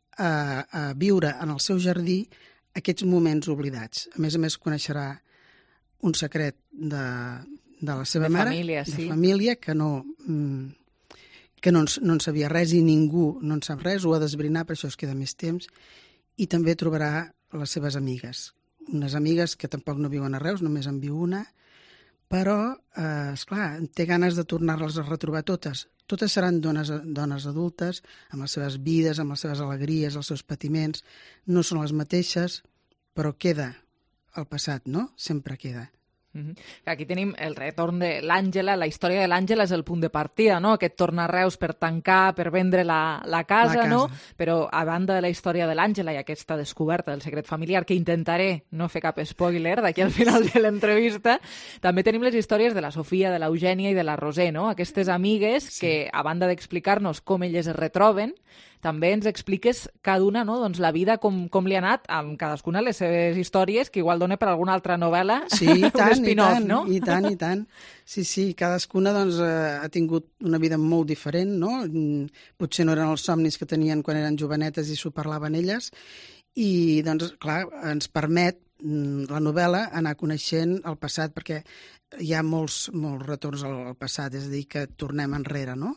a viure en el seu jardí aquests moments oblidats. A més, coneixerà un secret de la seva mare, família, de família, que no... que no en sabia res i ningú no en sap res, ho ha d'esbrinar, per això es queda més temps, i també trobarà les seves amigues. Unes amigues que tampoc no viuen a Reus, només en viu una, però, esclar, té ganes de tornar-les a retrobar totes. Totes seran dones adultes, amb les seves vides, amb les seves alegries, els seus patiments. No són les mateixes, però queda el passat, no? Sempre queda. Aquí tenim el retorn de l'Àngela, la història de l'Àngela és el punt de partida, no? Aquest tornar a Reus per tancar, per vendre la casa, no? Però a banda de la història de l'Àngela i aquesta descoberta del secret familiar, que intentaré no fer cap spoiler d'aquí al final de l'entrevista, també tenim les històries de la Sofia, de l'Eugènia i de la Roser, no? Aquestes amigues que, a banda d'explicar-nos com elles es retroben, també ens expliques cada una, no? Doncs la vida com li ha anat amb cadascuna les seves històries, que igual dona per alguna altra novel·la, sí, i tant, un spin-off, no? I tant. Sí, cadascuna doncs, ha tingut una vida molt diferent, no? Potser no eren els somnis que tenien quan eren jovenetes i s'ho parlaven elles, i doncs, clar, ens permet la novel·la anar coneixent el passat, perquè hi ha molts retorns al passat, és a dir, que tornem enrere, no?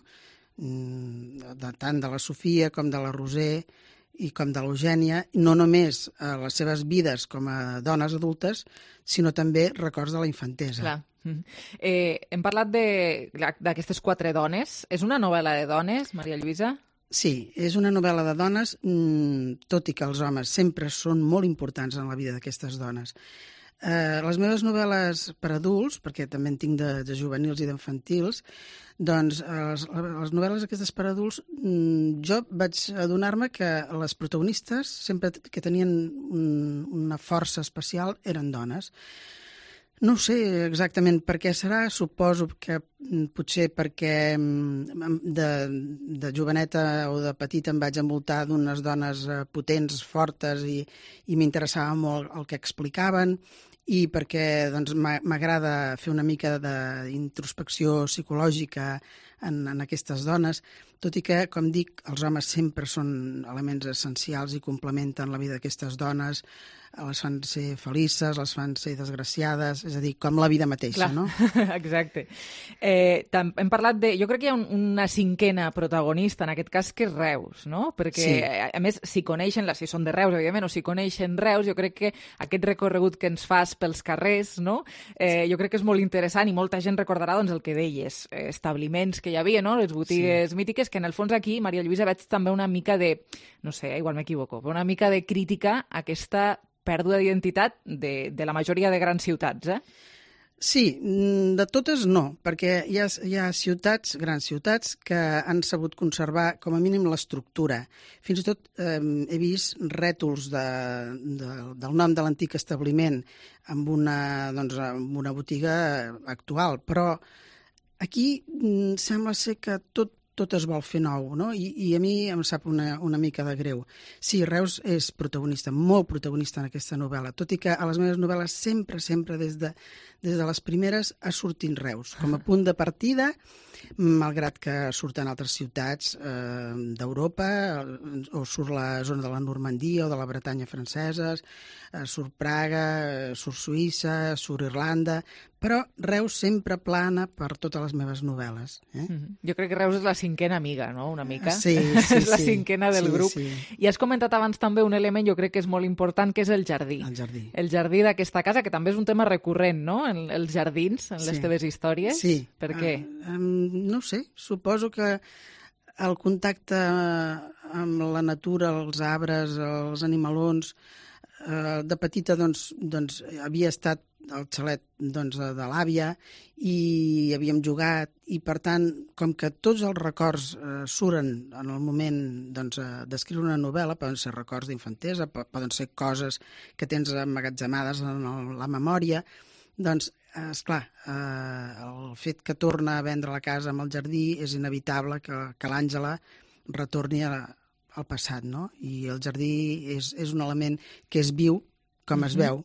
Tant de la Sofia com de la Roser i com de l'Eugènia, no només a les seves vides com a dones adultes, sinó també records de la infantesa. Clar. Hem parlat d'aquestes 4 dones. És una novel·la de dones, Maria Lluïsa? Sí, és una novel·la de dones, tot i que els homes sempre són molt importants en la vida d'aquestes dones. Les meves novel·les per adults, perquè també en tinc de juvenils i d'infantils, doncs les novel·les aquestes per adults, jo vaig adonar-me que les protagonistes, sempre que tenien una força especial, eren dones. No ho sé exactament per què serà, suposo que potser perquè de joveneta o de petita em vaig envoltar d'unes dones potents, fortes, i m'interessava molt el que explicaven, i perquè doncs, m'agrada fer una mica d'introspecció psicològica en aquestes dones, tot i que, com dic, els homes sempre són elements essencials i complementen la vida d'aquestes dones, les fan ser felices, les fan ser desgraciades, és a dir, com la vida mateixa, no? Exacte. Hem parlat de... Jo crec que hi ha una 5a protagonista, en aquest cas, que és Reus, no? Perquè, sí. A més, si coneixen, si són de Reus, evidentment, o si coneixen Reus, jo crec que aquest recorregut que ens fas pels carrers, no? Jo crec que és molt interessant i molta gent recordarà doncs, el que deies, establiments que hi havia, no? Les botigues mítiques, que en el fons aquí, Maria Lluïsa, veig també una mica de... No sé, igual m'equivoco, però una mica de crítica a aquesta pèrdua d'identitat de la majoria de grans ciutats, Sí, de totes no, perquè hi ha ciutats, grans ciutats, que han sabut conservar com a mínim l'estructura. Fins i tot he vist rètols del nom de l'antic establiment amb una botiga actual, però aquí sembla ser que tot es vol fer nou, no? I a mi em sap una mica de greu. Sí, Reus és protagonista, molt protagonista en aquesta novel·la, tot i que a les meves novel·les sempre, des de les primeres, ha sortit Reus, com a punt de partida, malgrat que surten altres ciutats d'Europa, o surt la zona de la Normandia o de la Bretanya franceses, surt Praga, surt Suïssa, surt Irlanda, però Reus sempre plana per totes les meves novel·les. Jo crec que Reus és la 5a amiga, no?, una mica. Sí. És la 5a del grup. Sí. I has comentat abans també un element, jo crec que és molt important, que és el jardí. El jardí d'aquesta casa, que també és un tema recurrent, no?, els jardins, en les teves històries. Sí. Per què? No sé, suposo que el contacte amb la natura, els arbres, els animalons, de petita doncs havia estat al xalet de l'àvia i havíem jugat, i per tant, com que tots els records surten en el moment d'escriure una novel·la, poden ser records d'infantesa, poden ser coses que tens emmagatzemades en la memòria, doncs, esclar, el fet que torna a vendre la casa amb el jardí és inevitable que l'Àngela retorni al passat, no? I el jardí és un element que és viu, com es veu,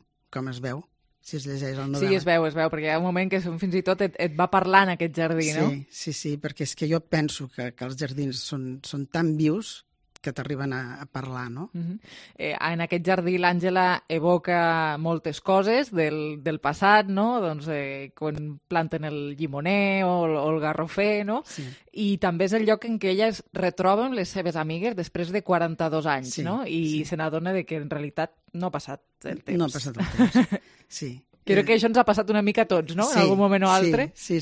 si es llegeix el novel·la. Sí, es veu, perquè hi ha un moment que fins i tot et va parlar en aquest jardí, no? Sí, perquè és que jo penso que els jardins són tan vius que t'arriben a parlar, no? En aquest jardí l'Àngela evoca moltes coses del passat, no? Doncs quan planten el llimoner o el garrofer, no? Sí. I també és el lloc en què ella es retroba amb les seves amigues després de 42 anys, Sí, no? I se n'adona que en realitat no ha passat el temps. No ha passat el temps, sí. Crec que això ens ha passat una mica a tots, no? En algun moment o altre. Sí.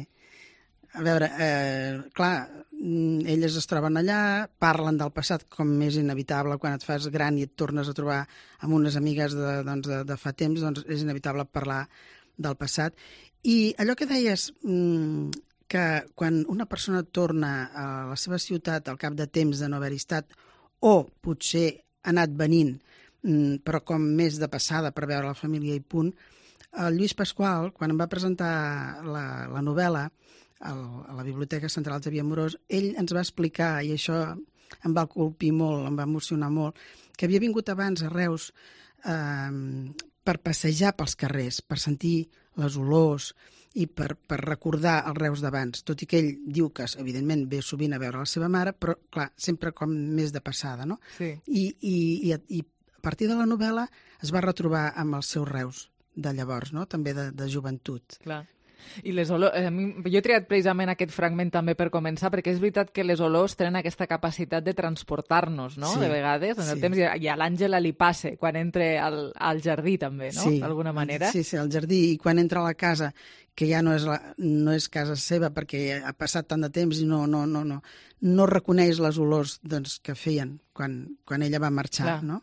A veure, clar, elles es troben allà, parlen del passat com és inevitable quan et fas gran i et tornes a trobar amb unes amigues de fa temps, doncs és inevitable parlar del passat. I allò que deies, que quan una persona torna a la seva ciutat al cap de temps de no haver-hi estat, o potser ha anat venint, però com més de passada per veure la família i punt, el Lluís Pasqual, quan em va presentar la novel·la a la Biblioteca Central Xavier Amorós, ell ens va explicar, i això em va colpir molt, em va emocionar molt, que havia vingut abans a Reus per passejar pels carrers, per sentir les olors i per recordar els Reus d'abans, tot i que ell diu que, evidentment, ve sovint a veure la seva mare, però, clar, sempre com més de passada, no? Sí. I a partir de la novel·la es va retrobar amb els seus Reus de llavors, no? També de joventut. Clar. I les olors, jo he triat precisament aquest fragment també per començar, perquè és veritat que les olors tenen aquesta capacitat de transportar-nos, no? Sí, de vegades, en el temps, i a l'Àngela li passa quan entra al jardí també, no? Sí, d'alguna manera. Sí, al jardí, i quan entra a la casa, que ja no és casa seva perquè ha passat tant de temps i no reconeix les olors doncs, que feien quan ella va marxar. Clar. No?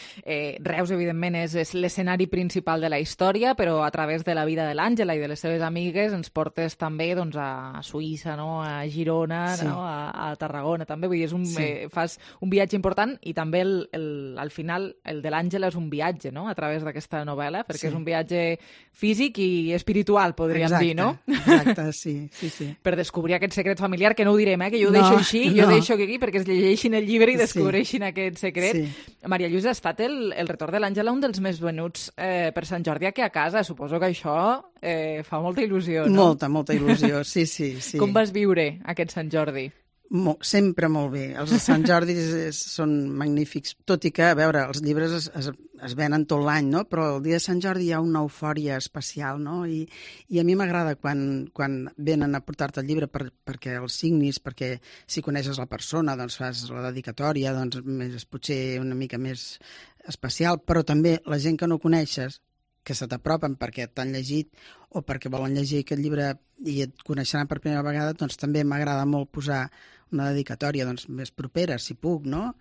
Reus, evidentment, és l'escenari principal de la història, però a través de la vida de l'Àngela i de les seves amigues ens portes també doncs, a Suïssa, no? A Girona, Sí. no? A Tarragona, també. Vull dir, fas un viatge important i també al final el de l'Àngela és un viatge, no? A través d'aquesta novel·la, perquè Sí. és un viatge físic i espiritual, podríem dir, no? Exacte, sí. Per descobrir aquest secret familiar, que no ho direm, que jo ho No, deixo així, jo no. deixo aquí perquè es llegeixin el llibre i Sí. descobreixin aquest secret. Sí. Maria Lluïsa, ha estat el retorn de l'Àngela un dels més venuts per Sant Jordi aquí a casa. Suposo que això fa molta il·lusió, no? Molta il·lusió, sí. Com vas viure aquest Sant Jordi? Sempre molt bé. Els de Sant Jordi són magnífics, tot i que, a veure, els llibres es venen tot l'any, no? Però el dia de Sant Jordi hi ha una eufòria especial, no? I a mi m'agrada quan venen a portar-te el llibre perquè el signis, perquè si coneixes la persona, doncs fas la dedicatòria, doncs és potser una mica més especial, però també la gent que no coneixes, que se t'apropen perquè t'han llegit o perquè volen llegir aquest llibre i et coneixeran per primera vegada, doncs també m'agrada molt posar una dedicatòria doncs, més propera, si puc, no?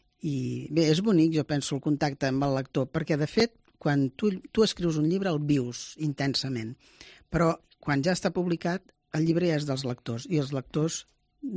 I bé, és bonic, jo penso, el contacte amb el lector, perquè, de fet, quan tu escrius un llibre el vius intensament, però quan ja està publicat, el llibre ja és dels lectors, i els lectors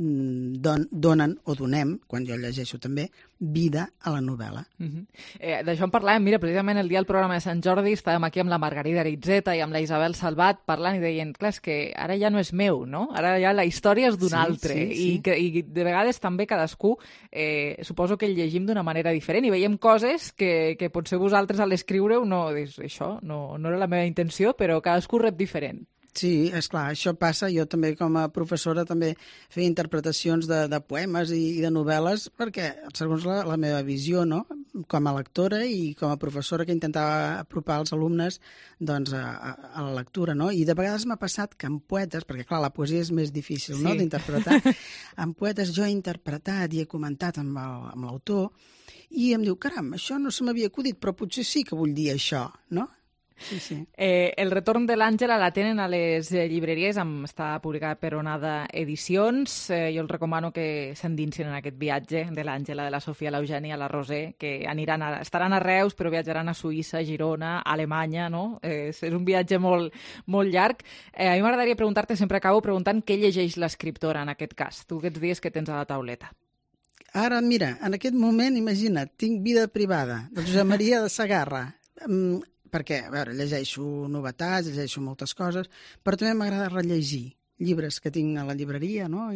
donen, o donem, quan jo llegeixo també, vida a la novel·la. D'això en parlàvem, mira, precisament el dia del programa de Sant Jordi estàvem aquí amb la Margarida Aritzeta i amb la Isabel Salvat parlant i deien, clar, és que ara ja no és meu, no? Ara ja la història és d'un altre. Sí. I de vegades també cadascú, suposo que el llegim d'una manera diferent i veiem coses que potser vosaltres a l'escriure-ho no dius, això no era la meva intenció, però cadascú rep diferent. Sí, esclar, això passa. Jo també com a professora també feia interpretacions de poemes i de novel·les perquè, segons la meva visió, no? Com a lectora i com a professora que intentava apropar els alumnes doncs, a la lectura. No? I de vegades m'ha passat que amb poetes, perquè clar, la poesia és més difícil no? d'interpretar, amb poetes jo he interpretat i he comentat amb l'autor i em diu, caram, això no se m'havia acudit, però potser sí que vull dir això, no? Sí. El retorn de l'Àngela la tenen a les llibreries, està publicada per Onada Edicions. Jo els recomano que s'endinsin en aquest viatge de l'Àngela, de la Sofia, l'Eugènia, la Roser, que estaran a Reus, però viatjaran a Suïssa, Girona, Alemanya, no? És un viatge molt, molt llarg. A mi m'agradaria preguntar-te, sempre acabo preguntant què llegeix l'escriptora en aquest cas, tu aquests dies que tens a la tauleta. Ara, mira, en aquest moment, imagina't, tinc vida privada, de Josep Maria de Sagarra, perquè, a veure, llegeixo novetats, llegeixo moltes coses, però també m'agrada rellegir llibres que tinc a la llibreria, no?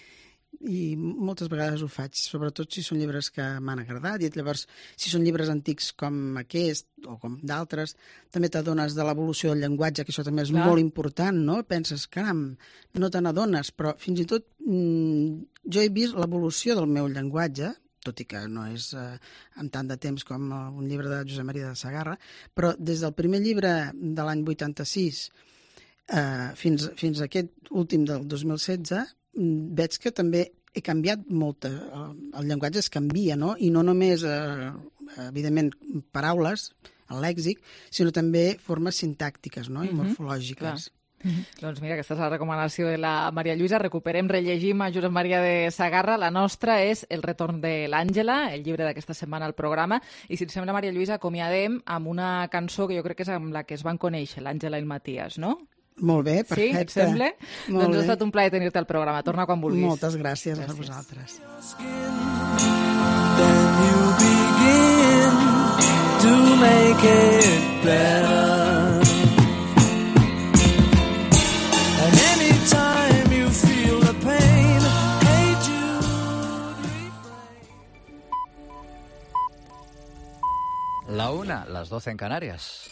I moltes vegades ho faig, sobretot si són llibres que m'han agradat, i llavors, si són llibres antics com aquest, o com d'altres, també t'adones de l'evolució del llenguatge, que això també és molt important, no? Penses, caram, no te n'adones, però fins i tot jo he vist l'evolució del meu llenguatge, tot i que no és amb tant de temps com un llibre de Josep Maria de Sagarra, però des del primer llibre de l'any 86 fins a aquest últim del 2016 veig que també he canviat molt, el llenguatge es canvia, no? I no només, evidentment, paraules, el lèxic, sinó també formes sintàctiques, no? I morfològiques. Doncs mira, aquesta és la recomanació de la Maria Lluïsa. Recuperem, rellegim a Josep Maria de Sagarra. La nostra és El retorn de l'Àngela, el llibre d'aquesta setmana al programa. I si et sembla, Maria Lluïsa, acomiadem amb una cançó que jo crec que és amb la que es van conèixer, l'Àngela i el Matías, no? Molt bé, perfecte. Sí, et sembla? Doncs ha estat un plaer tenir-te al programa. Torna quan vulguis. Moltes gràcies a vosaltres. Then you begin to make it better. And anytime you feel the pain, hey Jude, be brave. La 1, las 12 en Canarias.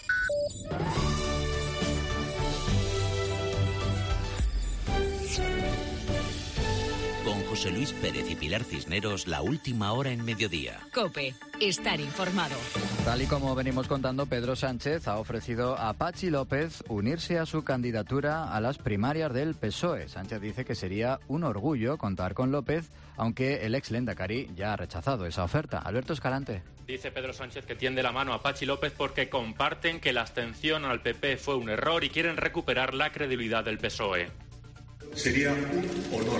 Con José Luis Pérez y Pilar Cisneros, la última hora en mediodía. COPE, estar informado. Tal y como venimos contando, Pedro Sánchez ha ofrecido a Patxi López unirse a su candidatura a las primarias del PSOE. Sánchez dice que sería un orgullo contar con López, aunque el ex Lehendakari ya ha rechazado esa oferta. Alberto Escalante. Dice Pedro Sánchez que tiende la mano a Patxi López porque comparten que la abstención al PP fue un error y quieren recuperar la credibilidad del PSOE. Sería un honor,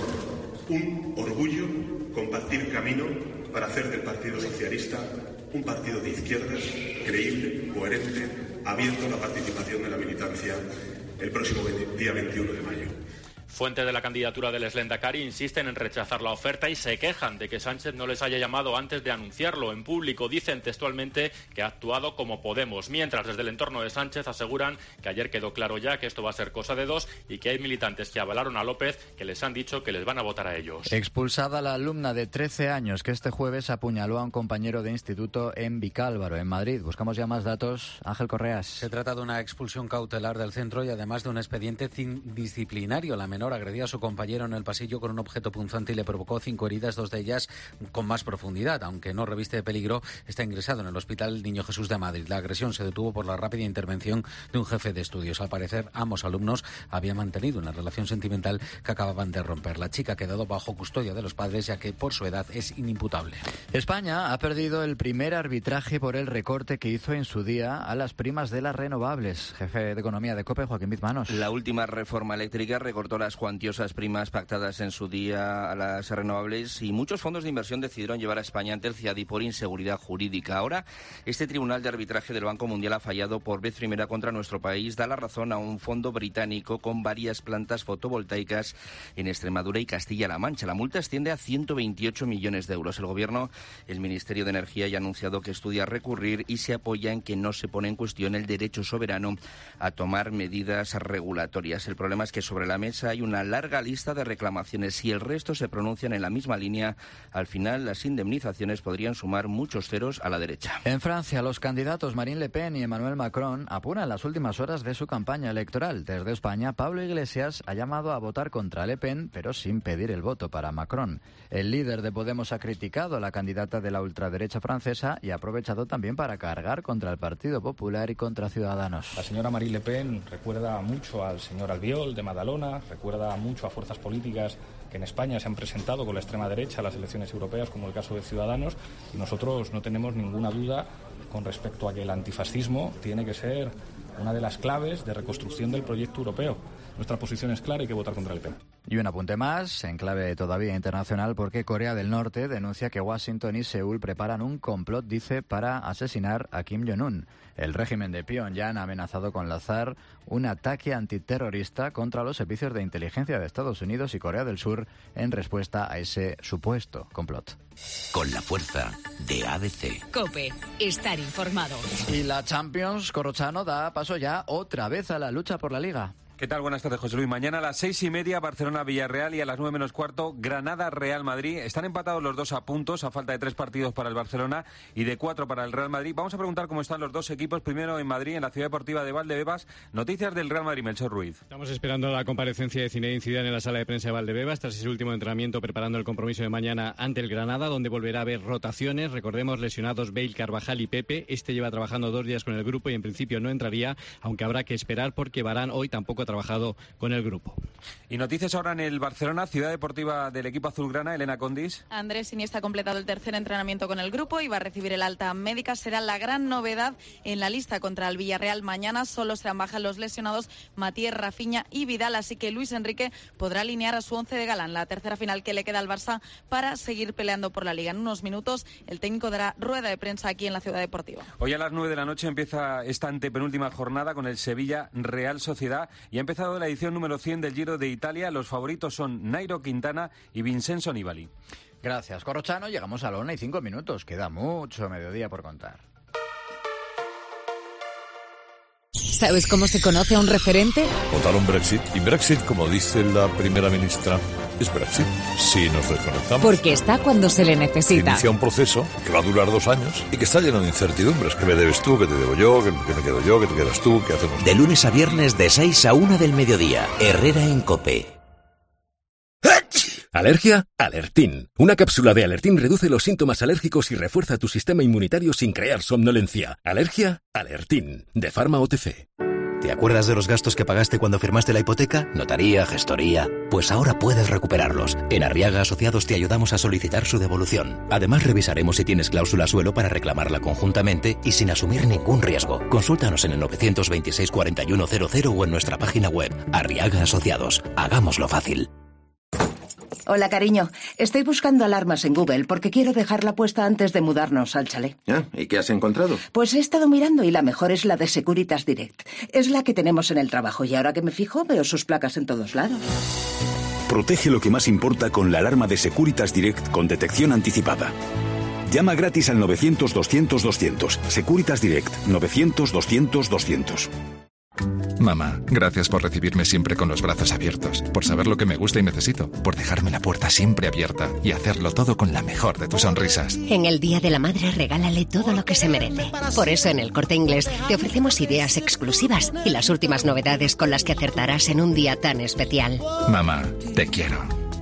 un orgullo compartir camino para hacer del Partido Socialista un partido de izquierdas, creíble, coherente, abierto a la participación de la militancia el próximo día 21 de mayo. Fuentes de la candidatura del ex-Lehendakari insisten en rechazar la oferta y se quejan de que Sánchez no les haya llamado antes de anunciarlo en público. Dicen textualmente que ha actuado como Podemos, mientras desde el entorno de Sánchez aseguran que ayer quedó claro ya que esto va a ser cosa de dos y que hay militantes que avalaron a López que les han dicho que les van a votar a ellos. Expulsada la alumna de 13 años que este jueves apuñaló a un compañero de instituto en Vicálvaro, en Madrid. Buscamos ya más datos. Ángel Correas. Se trata de una expulsión cautelar del centro y además de un expediente disciplinario. La menor agredía a su compañero en el pasillo con un objeto punzante y le provocó 5 heridas, 2 de ellas con más profundidad. Aunque no reviste de peligro, está ingresado en el Hospital Niño Jesús de Madrid. La agresión se detuvo por la rápida intervención de un jefe de estudios. Al parecer, ambos alumnos habían mantenido una relación sentimental que acababan de romper. La chica ha quedado bajo custodia de los padres, ya que por su edad es inimputable. España ha perdido el primer arbitraje por el recorte que hizo en su día a las primas de las renovables. Jefe de Economía de COPE, Joaquín Bizmanos. La última reforma eléctrica recortó las cuantiosas primas pactadas en su día a las renovables y muchos fondos de inversión decidieron llevar a España ante el CIADI por inseguridad jurídica. Ahora, este Tribunal de Arbitraje del Banco Mundial ha fallado por vez primera contra nuestro país. Da la razón a un fondo británico con varias plantas fotovoltaicas en Extremadura y Castilla-La Mancha. La multa asciende a 128 millones de euros. El Gobierno, el Ministerio de Energía, ya ha anunciado que estudia recurrir y se apoya en que no se pone en cuestión el derecho soberano a tomar medidas regulatorias. El problema es que sobre la mesa hay una larga lista de reclamaciones. Si el resto se pronuncian en la misma línea, al final las indemnizaciones podrían sumar muchos ceros a la derecha. En Francia, los candidatos Marine Le Pen y Emmanuel Macron apuran las últimas horas de su campaña electoral. Desde España, Pablo Iglesias ha llamado a votar contra Le Pen, pero sin pedir el voto para Macron. El líder de Podemos ha criticado a la candidata de la ultraderecha francesa y ha aprovechado también para cargar contra el Partido Popular y contra Ciudadanos. La señora Marine Le Pen recuerda mucho al señor Albiol de Madalona, recuerda mucho a fuerzas políticas que en España se han presentado con la extrema derecha a las elecciones europeas, como el caso de Ciudadanos, y nosotros no tenemos ninguna duda con respecto a que el antifascismo tiene que ser una de las claves de reconstrucción del proyecto europeo. Nuestra posición es clara, hay que votar contra Le Pen. Y un apunte más, en clave todavía internacional, porque Corea del Norte denuncia que Washington y Seúl preparan un complot, dice, para asesinar a Kim Jong-un. El régimen de Pyongyang ha amenazado con lanzar un ataque antiterrorista contra los servicios de inteligencia de Estados Unidos y Corea del Sur en respuesta a ese supuesto complot. Con la fuerza de ABC. COPE, estar informado. Y la Champions, Corrochano, da paso ya otra vez a la lucha por la Liga. ¿Qué tal? Buenas tardes, José Luis. Mañana a las 6:30 Barcelona-Villarreal y a las 9 menos cuarto Granada-Real Madrid. Están empatados los dos a puntos, a falta de 3 partidos para el Barcelona y de 4 para el Real Madrid. Vamos a preguntar cómo están los dos equipos. Primero en Madrid, en la Ciudad Deportiva de Valdebebas. Noticias del Real Madrid, Melchor Ruiz. Estamos esperando la comparecencia de Zinedine Zidane en la sala de prensa de Valdebebas tras ese último entrenamiento preparando el compromiso de mañana ante el Granada, donde volverá a haber rotaciones. Recordemos, lesionados Bale, Carvajal y Pepe. Este lleva trabajando 2 días con el grupo y en principio no entraría, aunque habrá que esperar porque Varane hoy tampoco ha trabajado con el grupo. Y noticias ahora en el Barcelona, Ciudad Deportiva del equipo azulgrana, Elena Condis. Andrés Iniesta ha completado el tercer entrenamiento con el grupo y va a recibir el alta médica. Será la gran novedad en la lista contra el Villarreal mañana. Solo serán bajas los lesionados Matías, Rafinha y Vidal, así que Luis Enrique podrá alinear a su 11 de Galán, la tercera final que le queda al Barça para seguir peleando por la Liga. En unos minutos el técnico dará rueda de prensa aquí en la Ciudad Deportiva. Hoy a las 9 de la noche empieza esta antepenúltima jornada con el Sevilla Real Sociedad y ha empezado la edición número 100 del Giro de Italia. Los favoritos son Nairo Quintana y Vincenzo Nibali. Gracias, Corrochano. Llegamos a la 1:05. Queda mucho mediodía por contar. ¿Sabes cómo se conoce a un referente? Votaron Brexit. Y Brexit, como dice la primera ministra, es Brexit. Si nos desconectamos. Porque está cuando se le necesita. Inicia un proceso que va a durar 2 años y que está lleno de incertidumbres. ¿Qué me debes tú? ¿Qué te debo yo? ¿Qué me quedo yo? ¿Qué te quedas tú? ¿Qué hacemos? De lunes a viernes de 6 a 1 del mediodía. Herrera en COPE. ¿Alergia? Alertín. Una cápsula de Alertín reduce los síntomas alérgicos y refuerza tu sistema inmunitario sin crear somnolencia. ¿Alergia? Alertín. De Pharma OTC. ¿Te acuerdas de los gastos que pagaste cuando firmaste la hipoteca? Notaría, gestoría. Pues ahora puedes recuperarlos. En Arriaga Asociados te ayudamos a solicitar su devolución. Además, revisaremos si tienes cláusula suelo para reclamarla conjuntamente y sin asumir ningún riesgo. Consúltanos en el 926 4100 o en nuestra página web. Arriaga Asociados. Hagámoslo fácil. Hola, cariño. Estoy buscando alarmas en Google porque quiero dejarla puesta antes de mudarnos al chalet. ¿Y qué has encontrado? Pues he estado mirando y la mejor es la de Securitas Direct. Es la que tenemos en el trabajo y ahora que me fijo veo sus placas en todos lados. Protege lo que más importa con la alarma de Securitas Direct con detección anticipada. Llama gratis al 900-200-200. Securitas Direct. 900-200-200. Mamá, gracias por recibirme siempre con los brazos abiertos, por saber lo que me gusta y necesito, por dejarme la puerta siempre abierta y hacerlo todo con la mejor de tus sonrisas. En el Día de la Madre regálale todo lo que se merece. Por eso en El Corte Inglés te ofrecemos ideas exclusivas y las últimas novedades con las que acertarás en un día tan especial. Mamá, te quiero.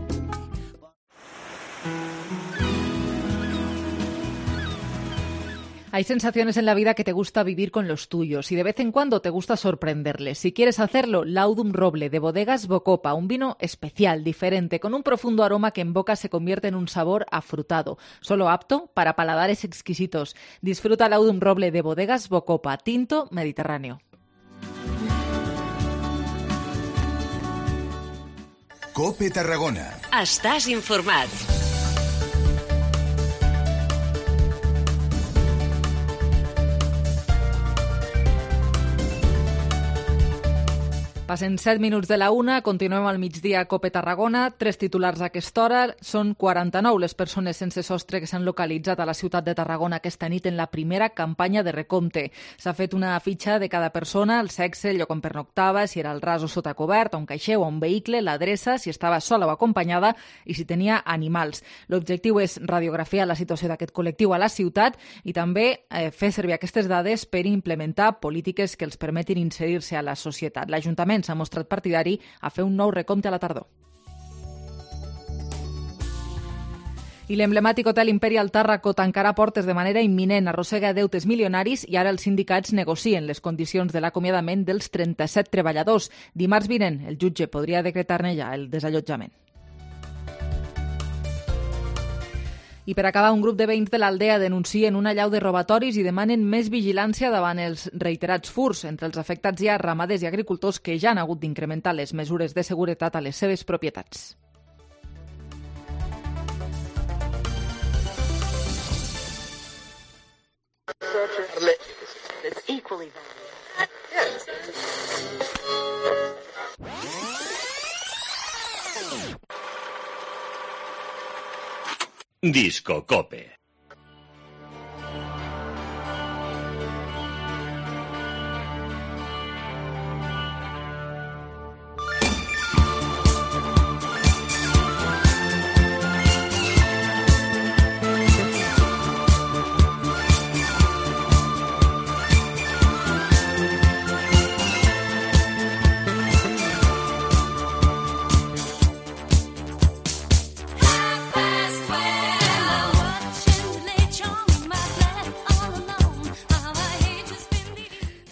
Hay sensaciones en la vida que te gusta vivir con los tuyos y de vez en cuando te gusta sorprenderles. Si quieres hacerlo, Laudum Roble de Bodegas Bocopa, un vino especial, diferente, con un profundo aroma que en boca se convierte en un sabor afrutado, solo apto para paladares exquisitos. Disfruta Laudum Roble de Bodegas Bocopa, tinto mediterráneo. COPE Tarragona. Estàs informat. Passen 7 minuts de la 1, continuem al migdia a COPE Tarragona. 3 titulars a aquesta hora. Són 49 les persones sense sostre que s'han localitzat a la ciutat de Tarragona aquesta nit en la primera campanya de recompte. S'ha fet una fitxa de cada persona, el sexe, el lloc on pernoctava, si era al ras o sota cobert, a un caixer o a un vehicle, l'adreça, si estava sola o acompanyada i si tenia animals. L'objectiu és radiografiar la situació d'aquest col·lectiu a la ciutat i també fer servir aquestes dades per implementar polítiques que els permetin inserir-se a la societat. L'Ajuntament s'ha mostrat partidari a fer un nou recompte a la tardor. I l'emblemàtic hotel Imperial Tàrraco tancarà portes de manera imminent, arrossega deutes milionaris i ara els sindicats negocien les condicions de l'acomiadament dels 37 treballadors. Dimarts vinent, el jutge podria decretar-ne ja el desallotjament. I per acabar, un grup de veïns de l'Aldea denuncien una allau de robatoris i demanen més vigilància davant els reiterats furs. Entre els afectats hi ha ramaders i agricultors que ja han hagut d'incrementar les mesures de seguretat a les seves propietats. Disco Cope.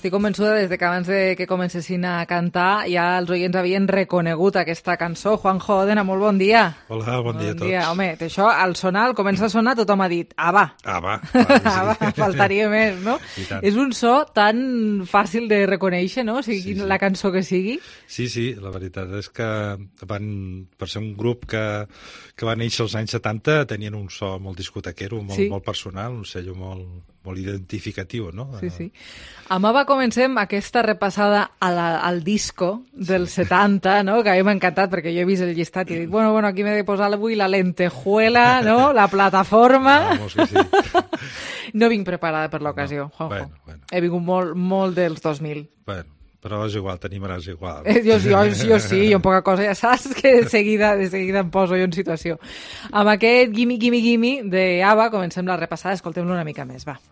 Estic convençuda des de que abans de que comencessin a cantar ja els oients havien reconegut aquesta cançó. Juanjo Òdena, molt bon dia. Hola, bon dia a tots. Home, això, al sonar, al començar a sonar, tothom ha dit Ava. Ava. Ava, faltaria més, no? És un so tan fàcil de reconèixer, no? O sigui, la cançó que sigui. Sí, la veritat és que per ser un grup que va néixer als anys 70, tenien un so molt discotequero, molt personal, un sello molt identificatiu, no? Sí. Amb Ava comencem aquesta repassada al disco del 70, no? Que a mi m'ha encantat perquè jo he vist el llistat i he dit, bueno, aquí m'he de posar avui la lentejuela, no? La plataforma. Vamos, que sí. No vinc preparada per l'ocasió, Juanjo. Bueno. He vingut molt dels 2000. Bueno, però és igual, t'animaràs igual. Jo sí, jo en poca cosa ja saps que de seguida em poso jo en situació. Amb aquest Gimme Gimme Gimme de Ava comencem la repassada, escoltem-lo una mica més, va.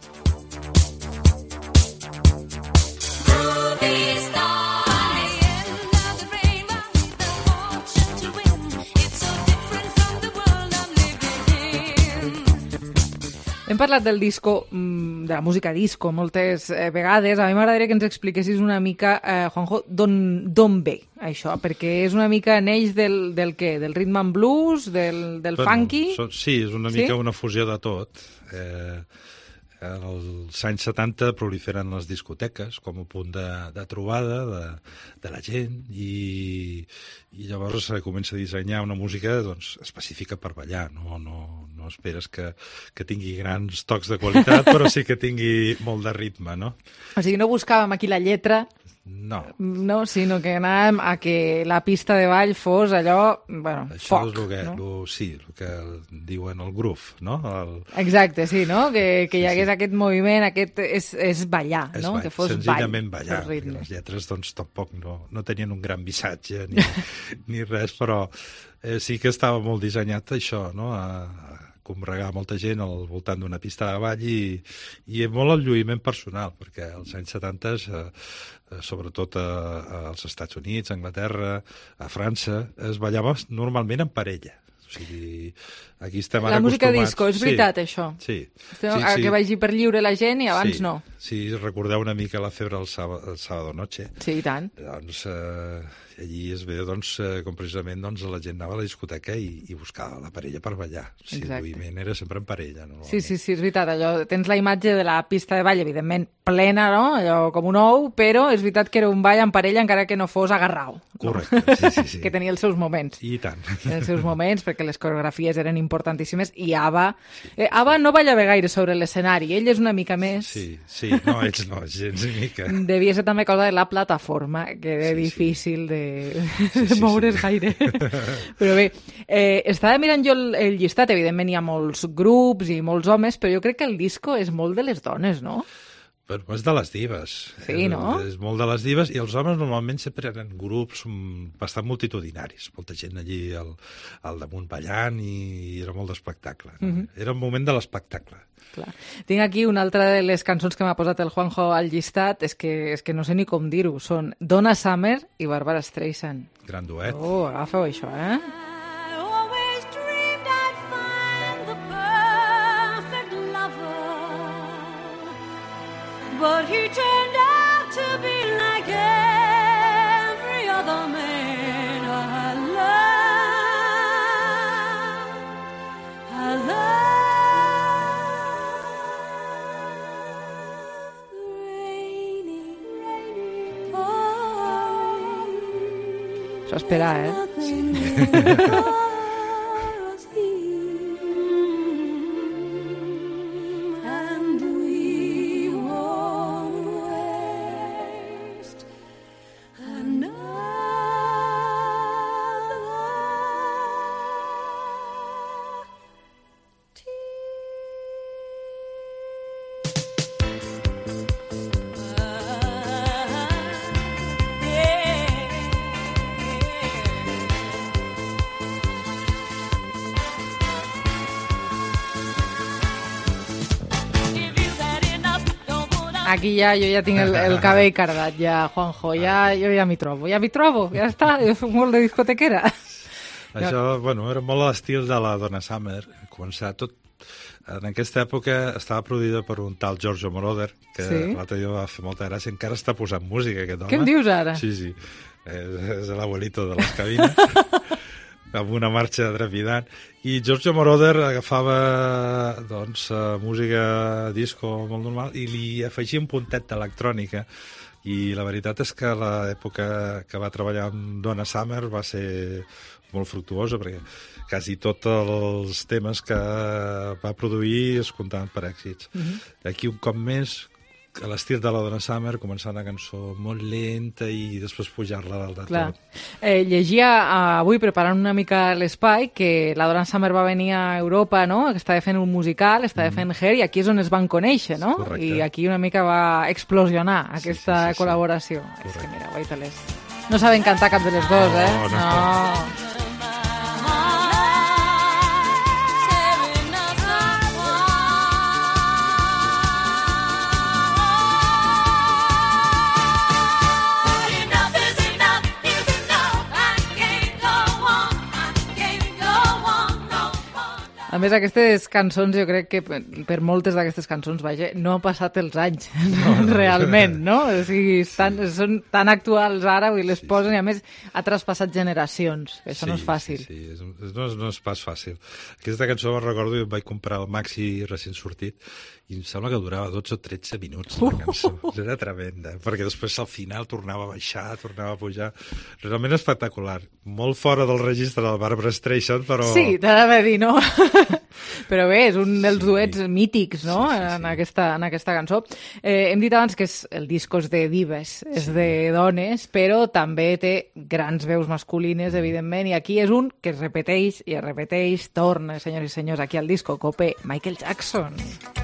Hem parlat del disco, de la música disco, moltes vegades. A mi m'agradaria que ens expliquessis una mica, Juanjo, d'on ve això? Perquè és una mica neix del què? Del rhythm and blues, del funky? Sí, és una mica una fusió de tot. Als anys 70 proliferen les discoteques com a punt de trobada de la gent i llavors se comença a dissenyar una música específica per ballar. No esperes que tingui grans tocs de qualitat, però sí que tingui molt de ritme, no? O sigui, no buscàvem aquí la lletra, no, sinó que anàvem a que la pista de ball fos allò, bueno, això foc. És el que diuen el groove, no? Exacte, sí, no? Que hi hagués aquest moviment, aquest és ballar, no? Que fos senzillament ballar, perquè les lletres tampoc no tenien un gran missatge ni res, però sí que estava molt dissenyat això, no? A combregar molta gent al voltant d'una pista de ball i molt el lluïment personal, perquè als anys 70, sobretot als Estats Units, a Anglaterra, a França, es ballava normalment en parella. O sigui, aquí estem ara acostumats... La música disco, és veritat, això? Sí. Que vagi per lliure la gent i abans no. Sí, recordeu una mica la febre el sábado noche. Sí, i tant. Doncs allí es ve com precisament la gent anava a la discoteca i buscava la parella per ballar. Sí, el moviment era sempre en parella. Sí, és veritat. Allò, tens la imatge de la pista de ball, evidentment, plena, no? Allò com un ou, però és veritat que era un ball en parella encara que no fos agarrau. Correcte, sí. Que tenia els seus moments. I tant. Els seus moments, perquè les coreografies eren importantíssimes, i Ava no ballava gaire sobre l'escenari, ell és una mica més... Sí, no, ells no, gens ni mica. Devia ser també cosa de la plataforma, que era difícil de moure's gaire. Però bé, estava mirant jo el llistat, evidentment hi ha molts grups i molts homes, però jo crec que el disco és molt de les dones, no? Però és de les divas. Sí, no? És molt de les divas, i els homes normalment sempre eren grups bastant multitudinaris. Molta gent allí al damunt ballant i era molt d'espectacle. Era un moment de l'espectacle. Clar. Tinc aquí una altra de les cançons que m'ha posat el Juanjo al llistat, és que no sé ni com dir-ho, són Donna Summer i Barbara Streisand. Gran duet. Agafeu això, But he turned out to be like every other man I love. Això espera, Aquí jo ja tinc el cabell cardat, ja, Juanjo, jo ja m'hi trobo, ja està, jo soc molt de discotequera. Això, bueno, era molt l'estil de la Donna Summer, començar tot En aquesta època estava produïda per un tal Giorgio Moroder, que l'altre dia va fer molta gràcia, encara està posant música aquest home. Què em dius ara? Sí. És l'abuelito de les cabines, amb una marxa trepidant. I Giorgio Moroder agafava música disco molt normal i li afegia un puntet d'electrònica. I la veritat és que l'època que va treballar amb Donna Summer va ser molt fructuosa, perquè quasi tots els temes que va produir es comptaven per èxits. Aquí un cop més, a l'estil de la Donna Summer, començar una cançó molt lenta i després pujar-la dalt de tot. Llegia avui, preparant una mica l'espai, que la Donna Summer va venir a Europa, no? Que estava fent un musical, estava fent Hair, i aquí és on es van conèixer, no? Correcte. I aquí una mica va explosionar aquesta col·laboració. És que mira, guaita-les. No saben cantar cap de les dos, eh? No. A més, aquestes cançons, jo crec que per moltes d'aquestes cançons, vaja, no han passat els anys, realment, no? O sigui, són tan actuals ara, i les posen, i a més ha traspassat generacions. Això no és fàcil. Sí. No és pas fàcil. Aquesta cançó, me'n recordo, jo vaig comprar el Maxi recent sortit, i em sembla que durava 12 o 13 minuts la cançó. Era tremenda, perquè després al final tornava a baixar, tornava a pujar. Realment espectacular. Molt fora del registre del Barbra Streisand, però... Sí, t'anava a dir, no? Però bé, és un dels duets mítics, no?, en aquesta cançó. Hem dit abans que el disco és de dives, és de dones, però també té grans veus masculines, evidentment, i aquí és un que es repeteix i es repeteix, torna, senyors i senyors, aquí al disco, Cope, Michael Jackson.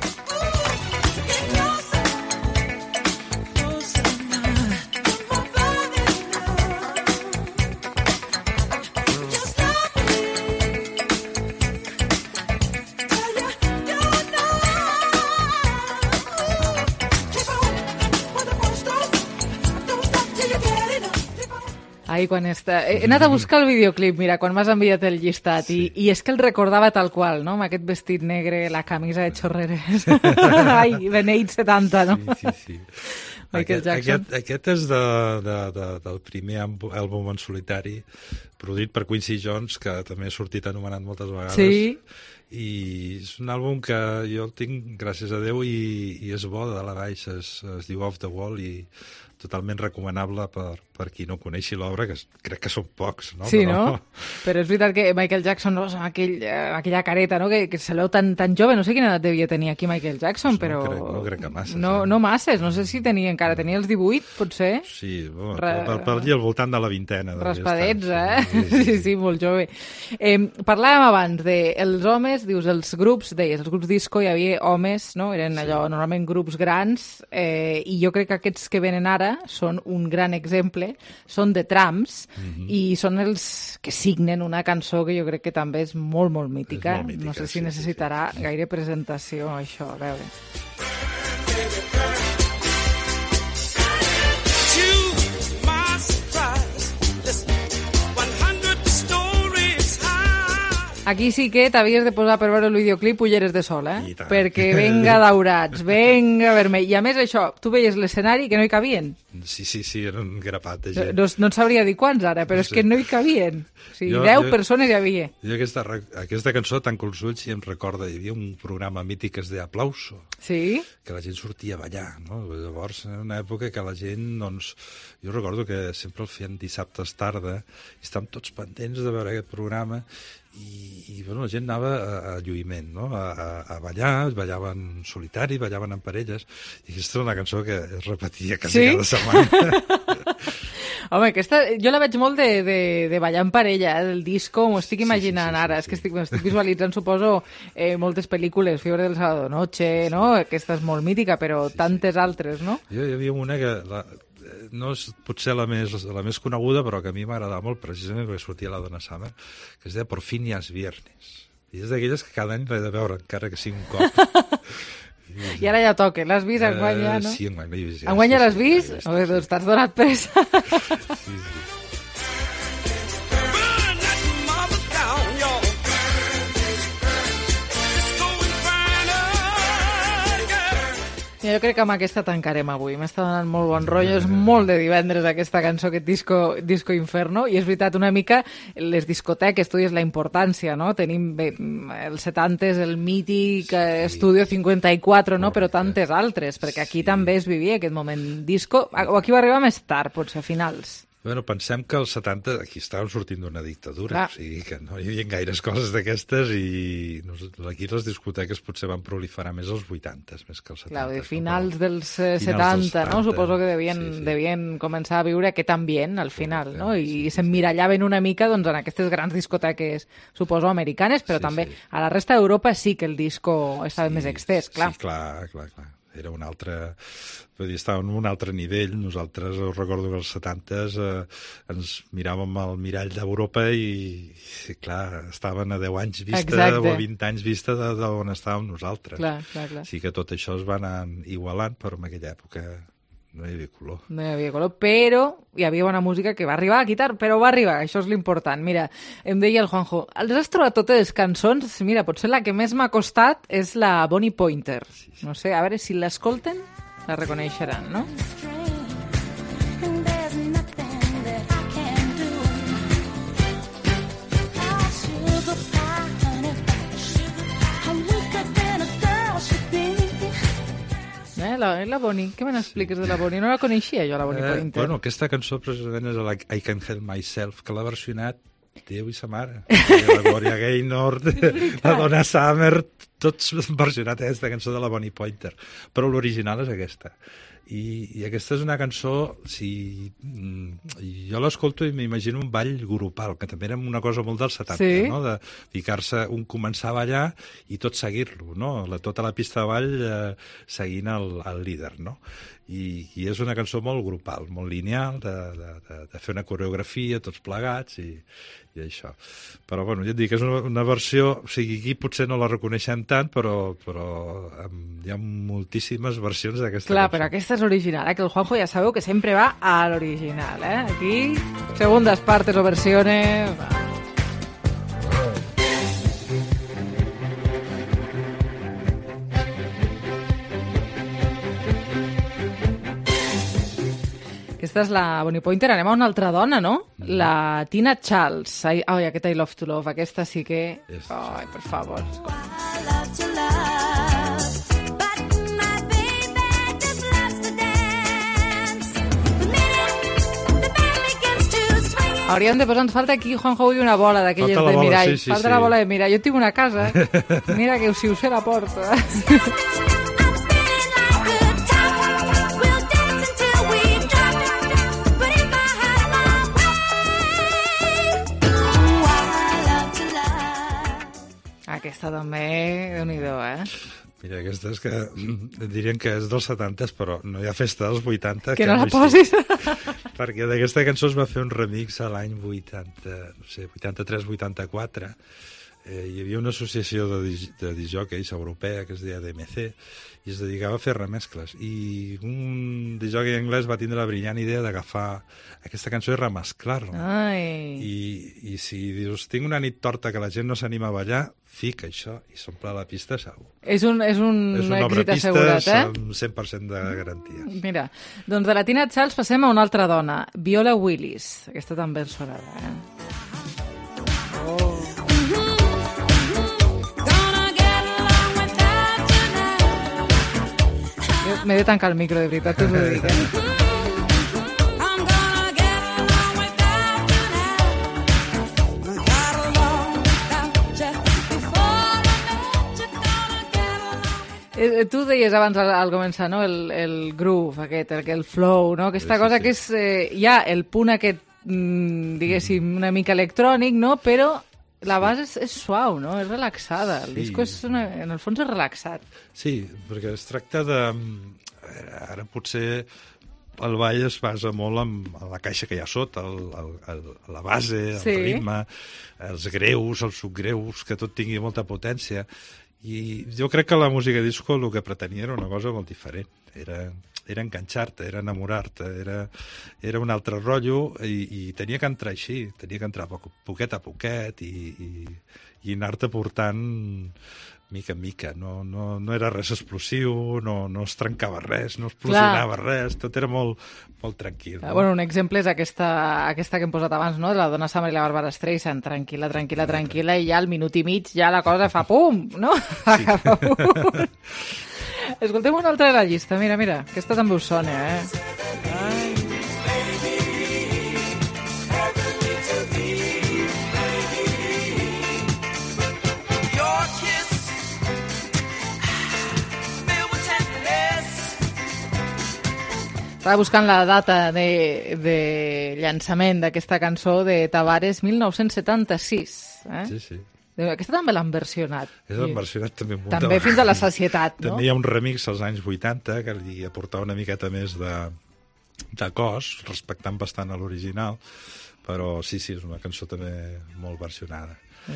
Ai, quan està... He anat a buscar el videoclip, mira, quan m'has enviat el llistat, i és que el recordava tal qual, no?, amb aquest vestit negre, la camisa de xorreres. Ai, beneït 70, no? Sí. Michael Jackson. Aquest és del primer àlbum en solitari, produït per Quincy Jones, que també ha sortit anomenat moltes vegades. Sí. I és un àlbum que jo el tinc, gràcies a Déu, i és bo de la baix, es diu Off the Wall, i totalment recomanable per qui no coneixi l'obra, que crec que són pocs, no? Sí, no? Però és veritat que Michael Jackson, no, aquella careta, no?, que se veu tan jove, no sé quina edat devia tenir aquí Michael Jackson, però... No crec que masses. No masses, no sé si tenia els 18, potser? Sí, per allí al voltant de la vintena. Raspadets, Sí, molt jove. Parlàvem abans dels homes, dius, els grups disco, hi havia homes, no?, eren allò, normalment grups grans, i jo crec que aquests que venen ara són un gran exemple, són The Tramps, i són els que signen una cançó que jo crec que també és molt, molt mítica. No sé si necessitarà gaire presentació, això, a veure. Aquí sí que t'havies de posar per veure el videoclip ulleres de sol, perquè venga daurats, venga vermell. I a més això, tu veies l'escenari que no hi cabien. Sí, era un grapat de gent. No et sabria dir quants ara, però és que no hi cabien. O sigui, 10 persones hi havia. Jo aquesta cançó, tant que els ulls, si em recorda, hi havia un programa mític que es deia Aplauso. Sí? Que la gent sortia a ballar, no? Llavors, en una època que la gent, doncs... Jo recordo que sempre el feien dissabtes tarda, i estàvem tots pendents de veure aquest programa, i bueno, la gent anava a lluïment, no? A ballar, ballaven en solitari, ballaven en parelles, i aquesta és una cançó que es repetia quasi cada setmana. Home, aquesta, jo la veig molt de ballar en parella, del disco, m'ho estic imaginant ara, és que m'estic visualitzant, suposo, moltes pel·lícules, Fiebre del Sábado Noche, no? Aquesta és molt mítica, però tantes altres, no? Hi havia una que... no és potser la més coneguda, però que a mi m'agradava molt, precisament perquè sortia la Donna Summer, que es deia Por fin ya es viernes. I és d'aquelles que cada any l'he de veure, encara que sigui un cop. I ara ja toca. L'has vist enguany ja, no? Sí, enguany l'he vist. Enguany ja l'has vist? Doncs t'has donat pressa. Sí. Jo crec que amb aquesta tancarem avui. M'està donant molt bon rotllo. És molt de divendres aquesta cançó, aquest Disco Inferno. I és veritat, una mica les discoteques, tu dius la importància, no? Tenim els 70s, el mític Estudio 54, no? Però tantes altres, perquè aquí també es vivia aquest moment disco. O aquí va arribar més tard, potser a finals. Bueno, pensem que als 70 aquí estàvem sortint d'una dictadura, o sigui que no hi havia gaires coses d'aquestes i aquí les discoteques potser van proliferar més als 80, més que als 70. Clar, finals dels 70, no? Suposo que devien començar a viure aquest ambient al final, no? I s'emmirallaven una mica doncs, en aquestes grans discoteques, suposo, americanes, però també a la resta d'Europa sí que el disco estava més extès, clar. Sí, clar. Era un altre... Vull dir, estàvem en un altre nivell. Nosaltres, us recordo que als 70s ens miràvem al mirall d'Europa i clar, estaven a 10 anys vista o a 20 anys vista d'on estàvem nosaltres. Clar. Sí que tot això es va anar igualant, però en aquella època no hi havia color. No hi havia color, però hi havia bona música que va arribar a quitar, però va arribar, això és l'important. Mira, em deia el Juanjo, els has trobat totes les cançons? Mira, potser la que més m'ha costat és la Bonnie Pointer. No sé, a veure si l'escolten, la reconeixeran, no? La Bonnie, què me n'expliques de la Bonnie? No la coneixia jo, la Bonnie Pointer. Bueno, aquesta cançó precisament és la I Can't Help Myself, que l'ha versionat Déu i sa mare. La Gloria Gaynor, la Donna Summer, tots han versionat aquesta cançó de la Bonnie Pointer. Però l'original és aquesta. I aquesta és una cançó, jo l'escolto i m'imagino un ball grupal, que també era una cosa molt dels 70, no? De ficar-se, un començar a ballar i tot seguir-lo, no? Tota la pista de ball seguint el líder, no? I és una cançó molt grupal, molt lineal, de fer una coreografia tots plegats i això. Però, bueno, ja et dic, és una versió... O sigui, aquí potser no la reconeixem tant, però hi ha moltíssimes versions d'aquesta cançó. Clar, però aquesta és l'original, que el Juanjo ja sabeu que sempre va a l'original, Aquí, segundas partes o versiones... Aquesta és la Bonnie Pointer. Anem a una altra dona, no? La Tina Charles. Aquest I Love to Love. Aquesta sí que... Ai, per favor. Hauríem de posar-nos falta aquí, Juanjo, una bola d'aquelles de mirall. Falta la bola de mirall. Jo tinc una casa. Mira que si us sé la porta. Aquesta també, Déu-n'hi-do, Mira, aquesta és que dirien que és dels 70, però no hi ha festa dels 80. Que no la posis. Perquè d'aquesta cançó es va fer un remix a l'any 83-84. Hi havia una associació de disjòqueis europea que es deia DMC i es dedicava a fer remescles. I un disjòquei anglès va tindre la brillant idea d'agafar aquesta cançó i remesclar-la. I si dius, tinc una nit torta que la gent no s'anima a ballar, fica això i s'omple la pista segur. És un èxit assegurat, amb 100% de garantia. Mira, doncs de la Tina Charles passem a una altra dona, Viola Willis. Aquesta també ens sonarà, M'he de tancar el micro, de veritat, us ho dic, Tu deies abans al començar, no? El groove aquest, el flow, no? Aquesta cosa que és ja el punt aquest, diguéssim, una mica electrònic, no? Però la base és suau, no? És relaxada. El disco en el fons és relaxat. Sí, perquè es tracta de... Ara potser el ball es basa molt en la caixa que hi ha sota, la base, el ritme, els greus, els subgreus, que tot tingui molta potència. I jo crec que la música disco el que pretenia era una cosa molt diferent. era enganxar-te, era enamorar-te, era un altre rotllo i tenia que entrar així, tenia que entrar poquet a poquet i anar-te portant mica en mica. No era res explosiu, no es trencava res, no explosionava res, tot era molt, molt tranquil. No? Bueno, un exemple és aquesta que hem posat abans, no? De la Donna Summer i la Barbara Streisand, tranquil·la, i ja al minut i mig ja la cosa fa pum, no? Sí. Escoltem una altra de la llista, mira, aquesta també us sona, Estava buscant la data de llançament d'aquesta cançó de Tavares, 1976. Sí. Aquesta també l'han versionat. L'han versionat també un munt també fins a la sacietat, no? També hi ha un remix als anys 80 que li aportava una miqueta més de cos, respectant bastant a l'original, però sí, és una cançó també molt versionada.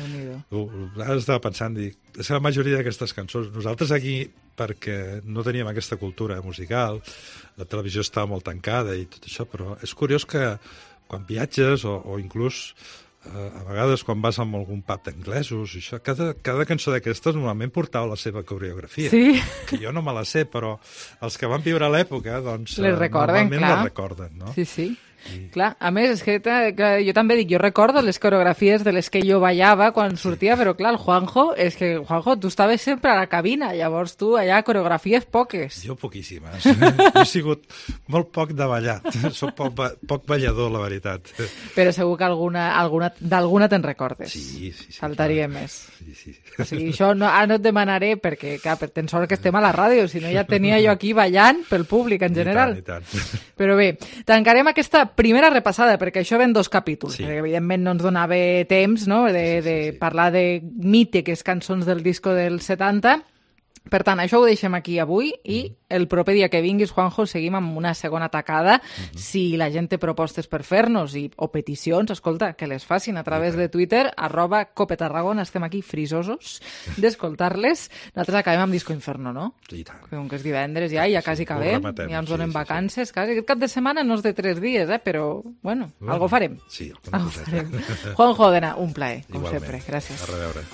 Ara estava pensant, és que la majoria d'aquestes cançons, nosaltres aquí, perquè no teníem aquesta cultura musical, la televisió estava molt tancada i tot això, però és curiós que quan viatges o inclús a vegades quan vas a algun pub d'anglesos, cada cançó d'aquestes normalment portava la seva coreografia. Sí. Que jo no me la sé, però els que van viure a l'època, doncs, normalment la recorden, no? Sí. Clar, a més, és que jo també dic, jo recordo les coreografies de les que jo ballava quan sortia, però clar, el Juanjo, tu estaves sempre a la cabina, llavors tu allà coreografies poques. Jo poquíssimes. He sigut molt poc de ballar. Soc poc ballador, la veritat. Però segur que d'alguna te'n recordes. Sí. Faltaria més. Sí. O sigui, això no et demanaré perquè, clar, tens sort que estem a la ràdio, si no ja tenia jo aquí ballant pel públic en general. I tant. Però bé, tancarem aquesta primera repassada, perquè això ven 2 capítols, perquè evidentment no ens donava temps, no?, de parlar de mítiques cançons del disco del 70. Per tant, això ho deixem aquí avui i el proper dia que vinguis, Juanjo, seguim amb una segona tacada. Si la gent té propostes per fer-nos o peticions, escolta, que les facin a través de Twitter, @copetarragona, estem aquí frisosos d'escoltar-les. Nosaltres acabem amb Disco Inferno, no? I tant. Com que és divendres ja quasi acabem, ja ens donem vacances. Quasi. Aquest cap de setmana no és de 3 dies, però, bueno, algo farem. Sí, algo farem. Juanjo Odena, un plaer, com igualment. sempre. Gràcies. A reveure.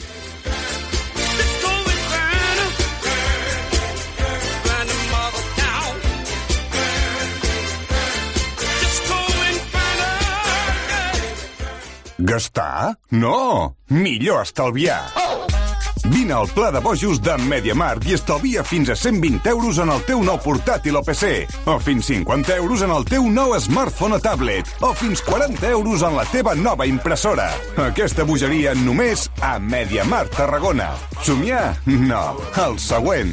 Gastar? No! Millor estalviar! Vine al Pla de Bojos de MediaMarkt i estalvia fins a 120 euros en el teu nou portàtil o PC, o fins 50 euros en el teu nou smartphone o tablet, o fins 40 euros en la teva nova impressora. Aquesta bogeria només a MediaMarkt Tarragona. Somiar? No. El següent.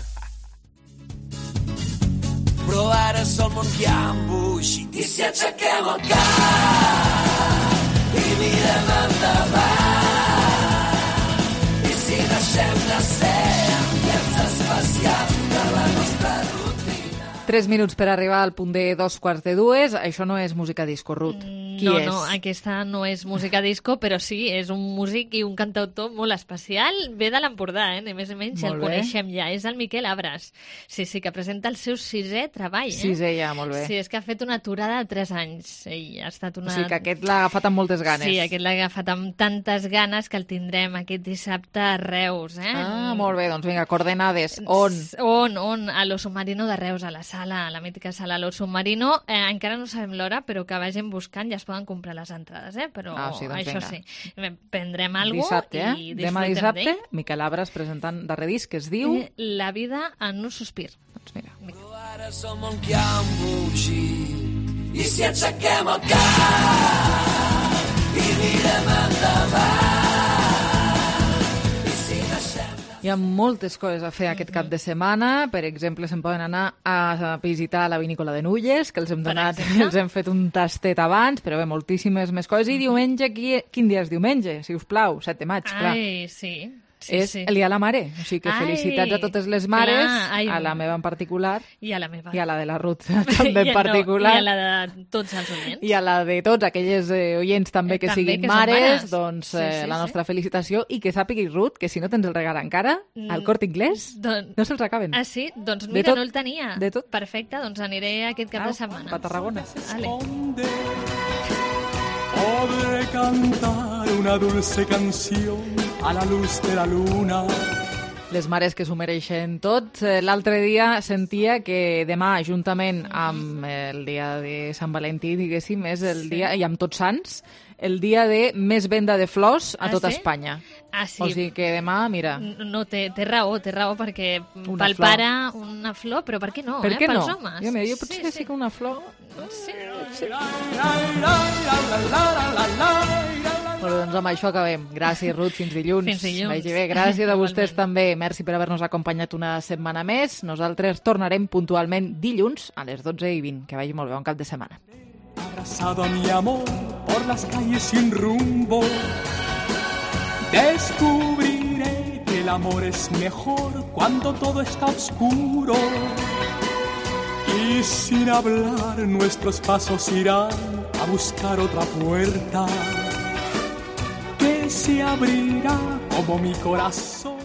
Però ara som un que ha embogit i si aixequem el cap i mirem endavant i si deixem de ser ambients especials de la nostra rutina. 3 minuts per arribar al punt de 2:45. Això no és música disco, Ruth. Qui és? No, aquesta no és música disco, però sí, és un músic i un cantautor molt especial. Ve de l'Empordà, a més o menys, el coneixem ja. És el Miquel Abras. Sí, que presenta el seu 6è treball. 6è ja, molt bé. Sí, és que ha fet una aturada de 3 anys. Ha estat una... O sigui que aquest l'ha agafat amb moltes ganes. Sí, aquest l'ha agafat amb tantes ganes que el tindrem aquest dissabte a Reus. Ah, molt bé, doncs vinga, coordenades. On? On? A l'Oso Marino de Reus, a la mítica sala l'Oso Marino. Encara no sabem l'hora, però que vagin buscant, ja es poden comprar les entrades, però sí, doncs això vinga. Sí. Prendrem alguna cosa i demà disfrutem dissabte, d'ell. Miquel Abras presentant darrer disc que es diu... La vida en un sospir. Doncs mira. Però ara som un que ha embogit i si aixequem el cap i mirem endavant i si deixem... Hi ha moltes coses a fer aquest cap de setmana. Per exemple, se'n poden anar a visitar la vinícola de Nulles, que els hem fet un tastet abans, però bé, moltíssimes més coses. I diumenge, quin dia és diumenge? Si us plau, 7 de maig, clar. Ai, sí. és el dia de la mare. O sigui que felicitats a totes les mares, a la meva en particular. I a la meva. I a la de la Ruth també en particular. I a la de tots els oients. I a la de tots aquelles oients també que siguin mares, doncs la nostra felicitació, i que sàpigui, Ruth, que si no tens el regal encara, al Corte Inglés no se'ls acaben. Ah, sí? Doncs mira, no el tenia. De tot. Perfecte, doncs aniré aquest cap de setmana. A Tarragona. Podré cantar una dulce canción a la luz de la luna. Les mares que s'ho mereixen tot. L'altre dia sentia que demà, juntament amb el dia de Sant Valentí, diguéssim, és el dia, i amb Tots Sants, el dia de més venda de flors a tota Espanya. Ah, sí. O sigui que demà, mira... No, té raó, perquè pel pare una flor, però per què no? Per què no? Pels homes. Jo potser que sí que una flor... Sí. Bueno, doncs amb això acabem. Gràcies, Ruth, fins dilluns. Fins dilluns. Vagi bé. Gràcies a vostès també. Merci per haver-nos acompanyat una setmana més. Nosaltres tornarem puntualment dilluns a les 12:20. Que vagi molt bé, bon cap de setmana. Abrazado a mi amor por las calles sin rumbo, descubriré que el amor es mejor cuando todo está oscuro. Y sin hablar nuestros pasos irán a buscar otra puerta que se abrirá como mi corazón.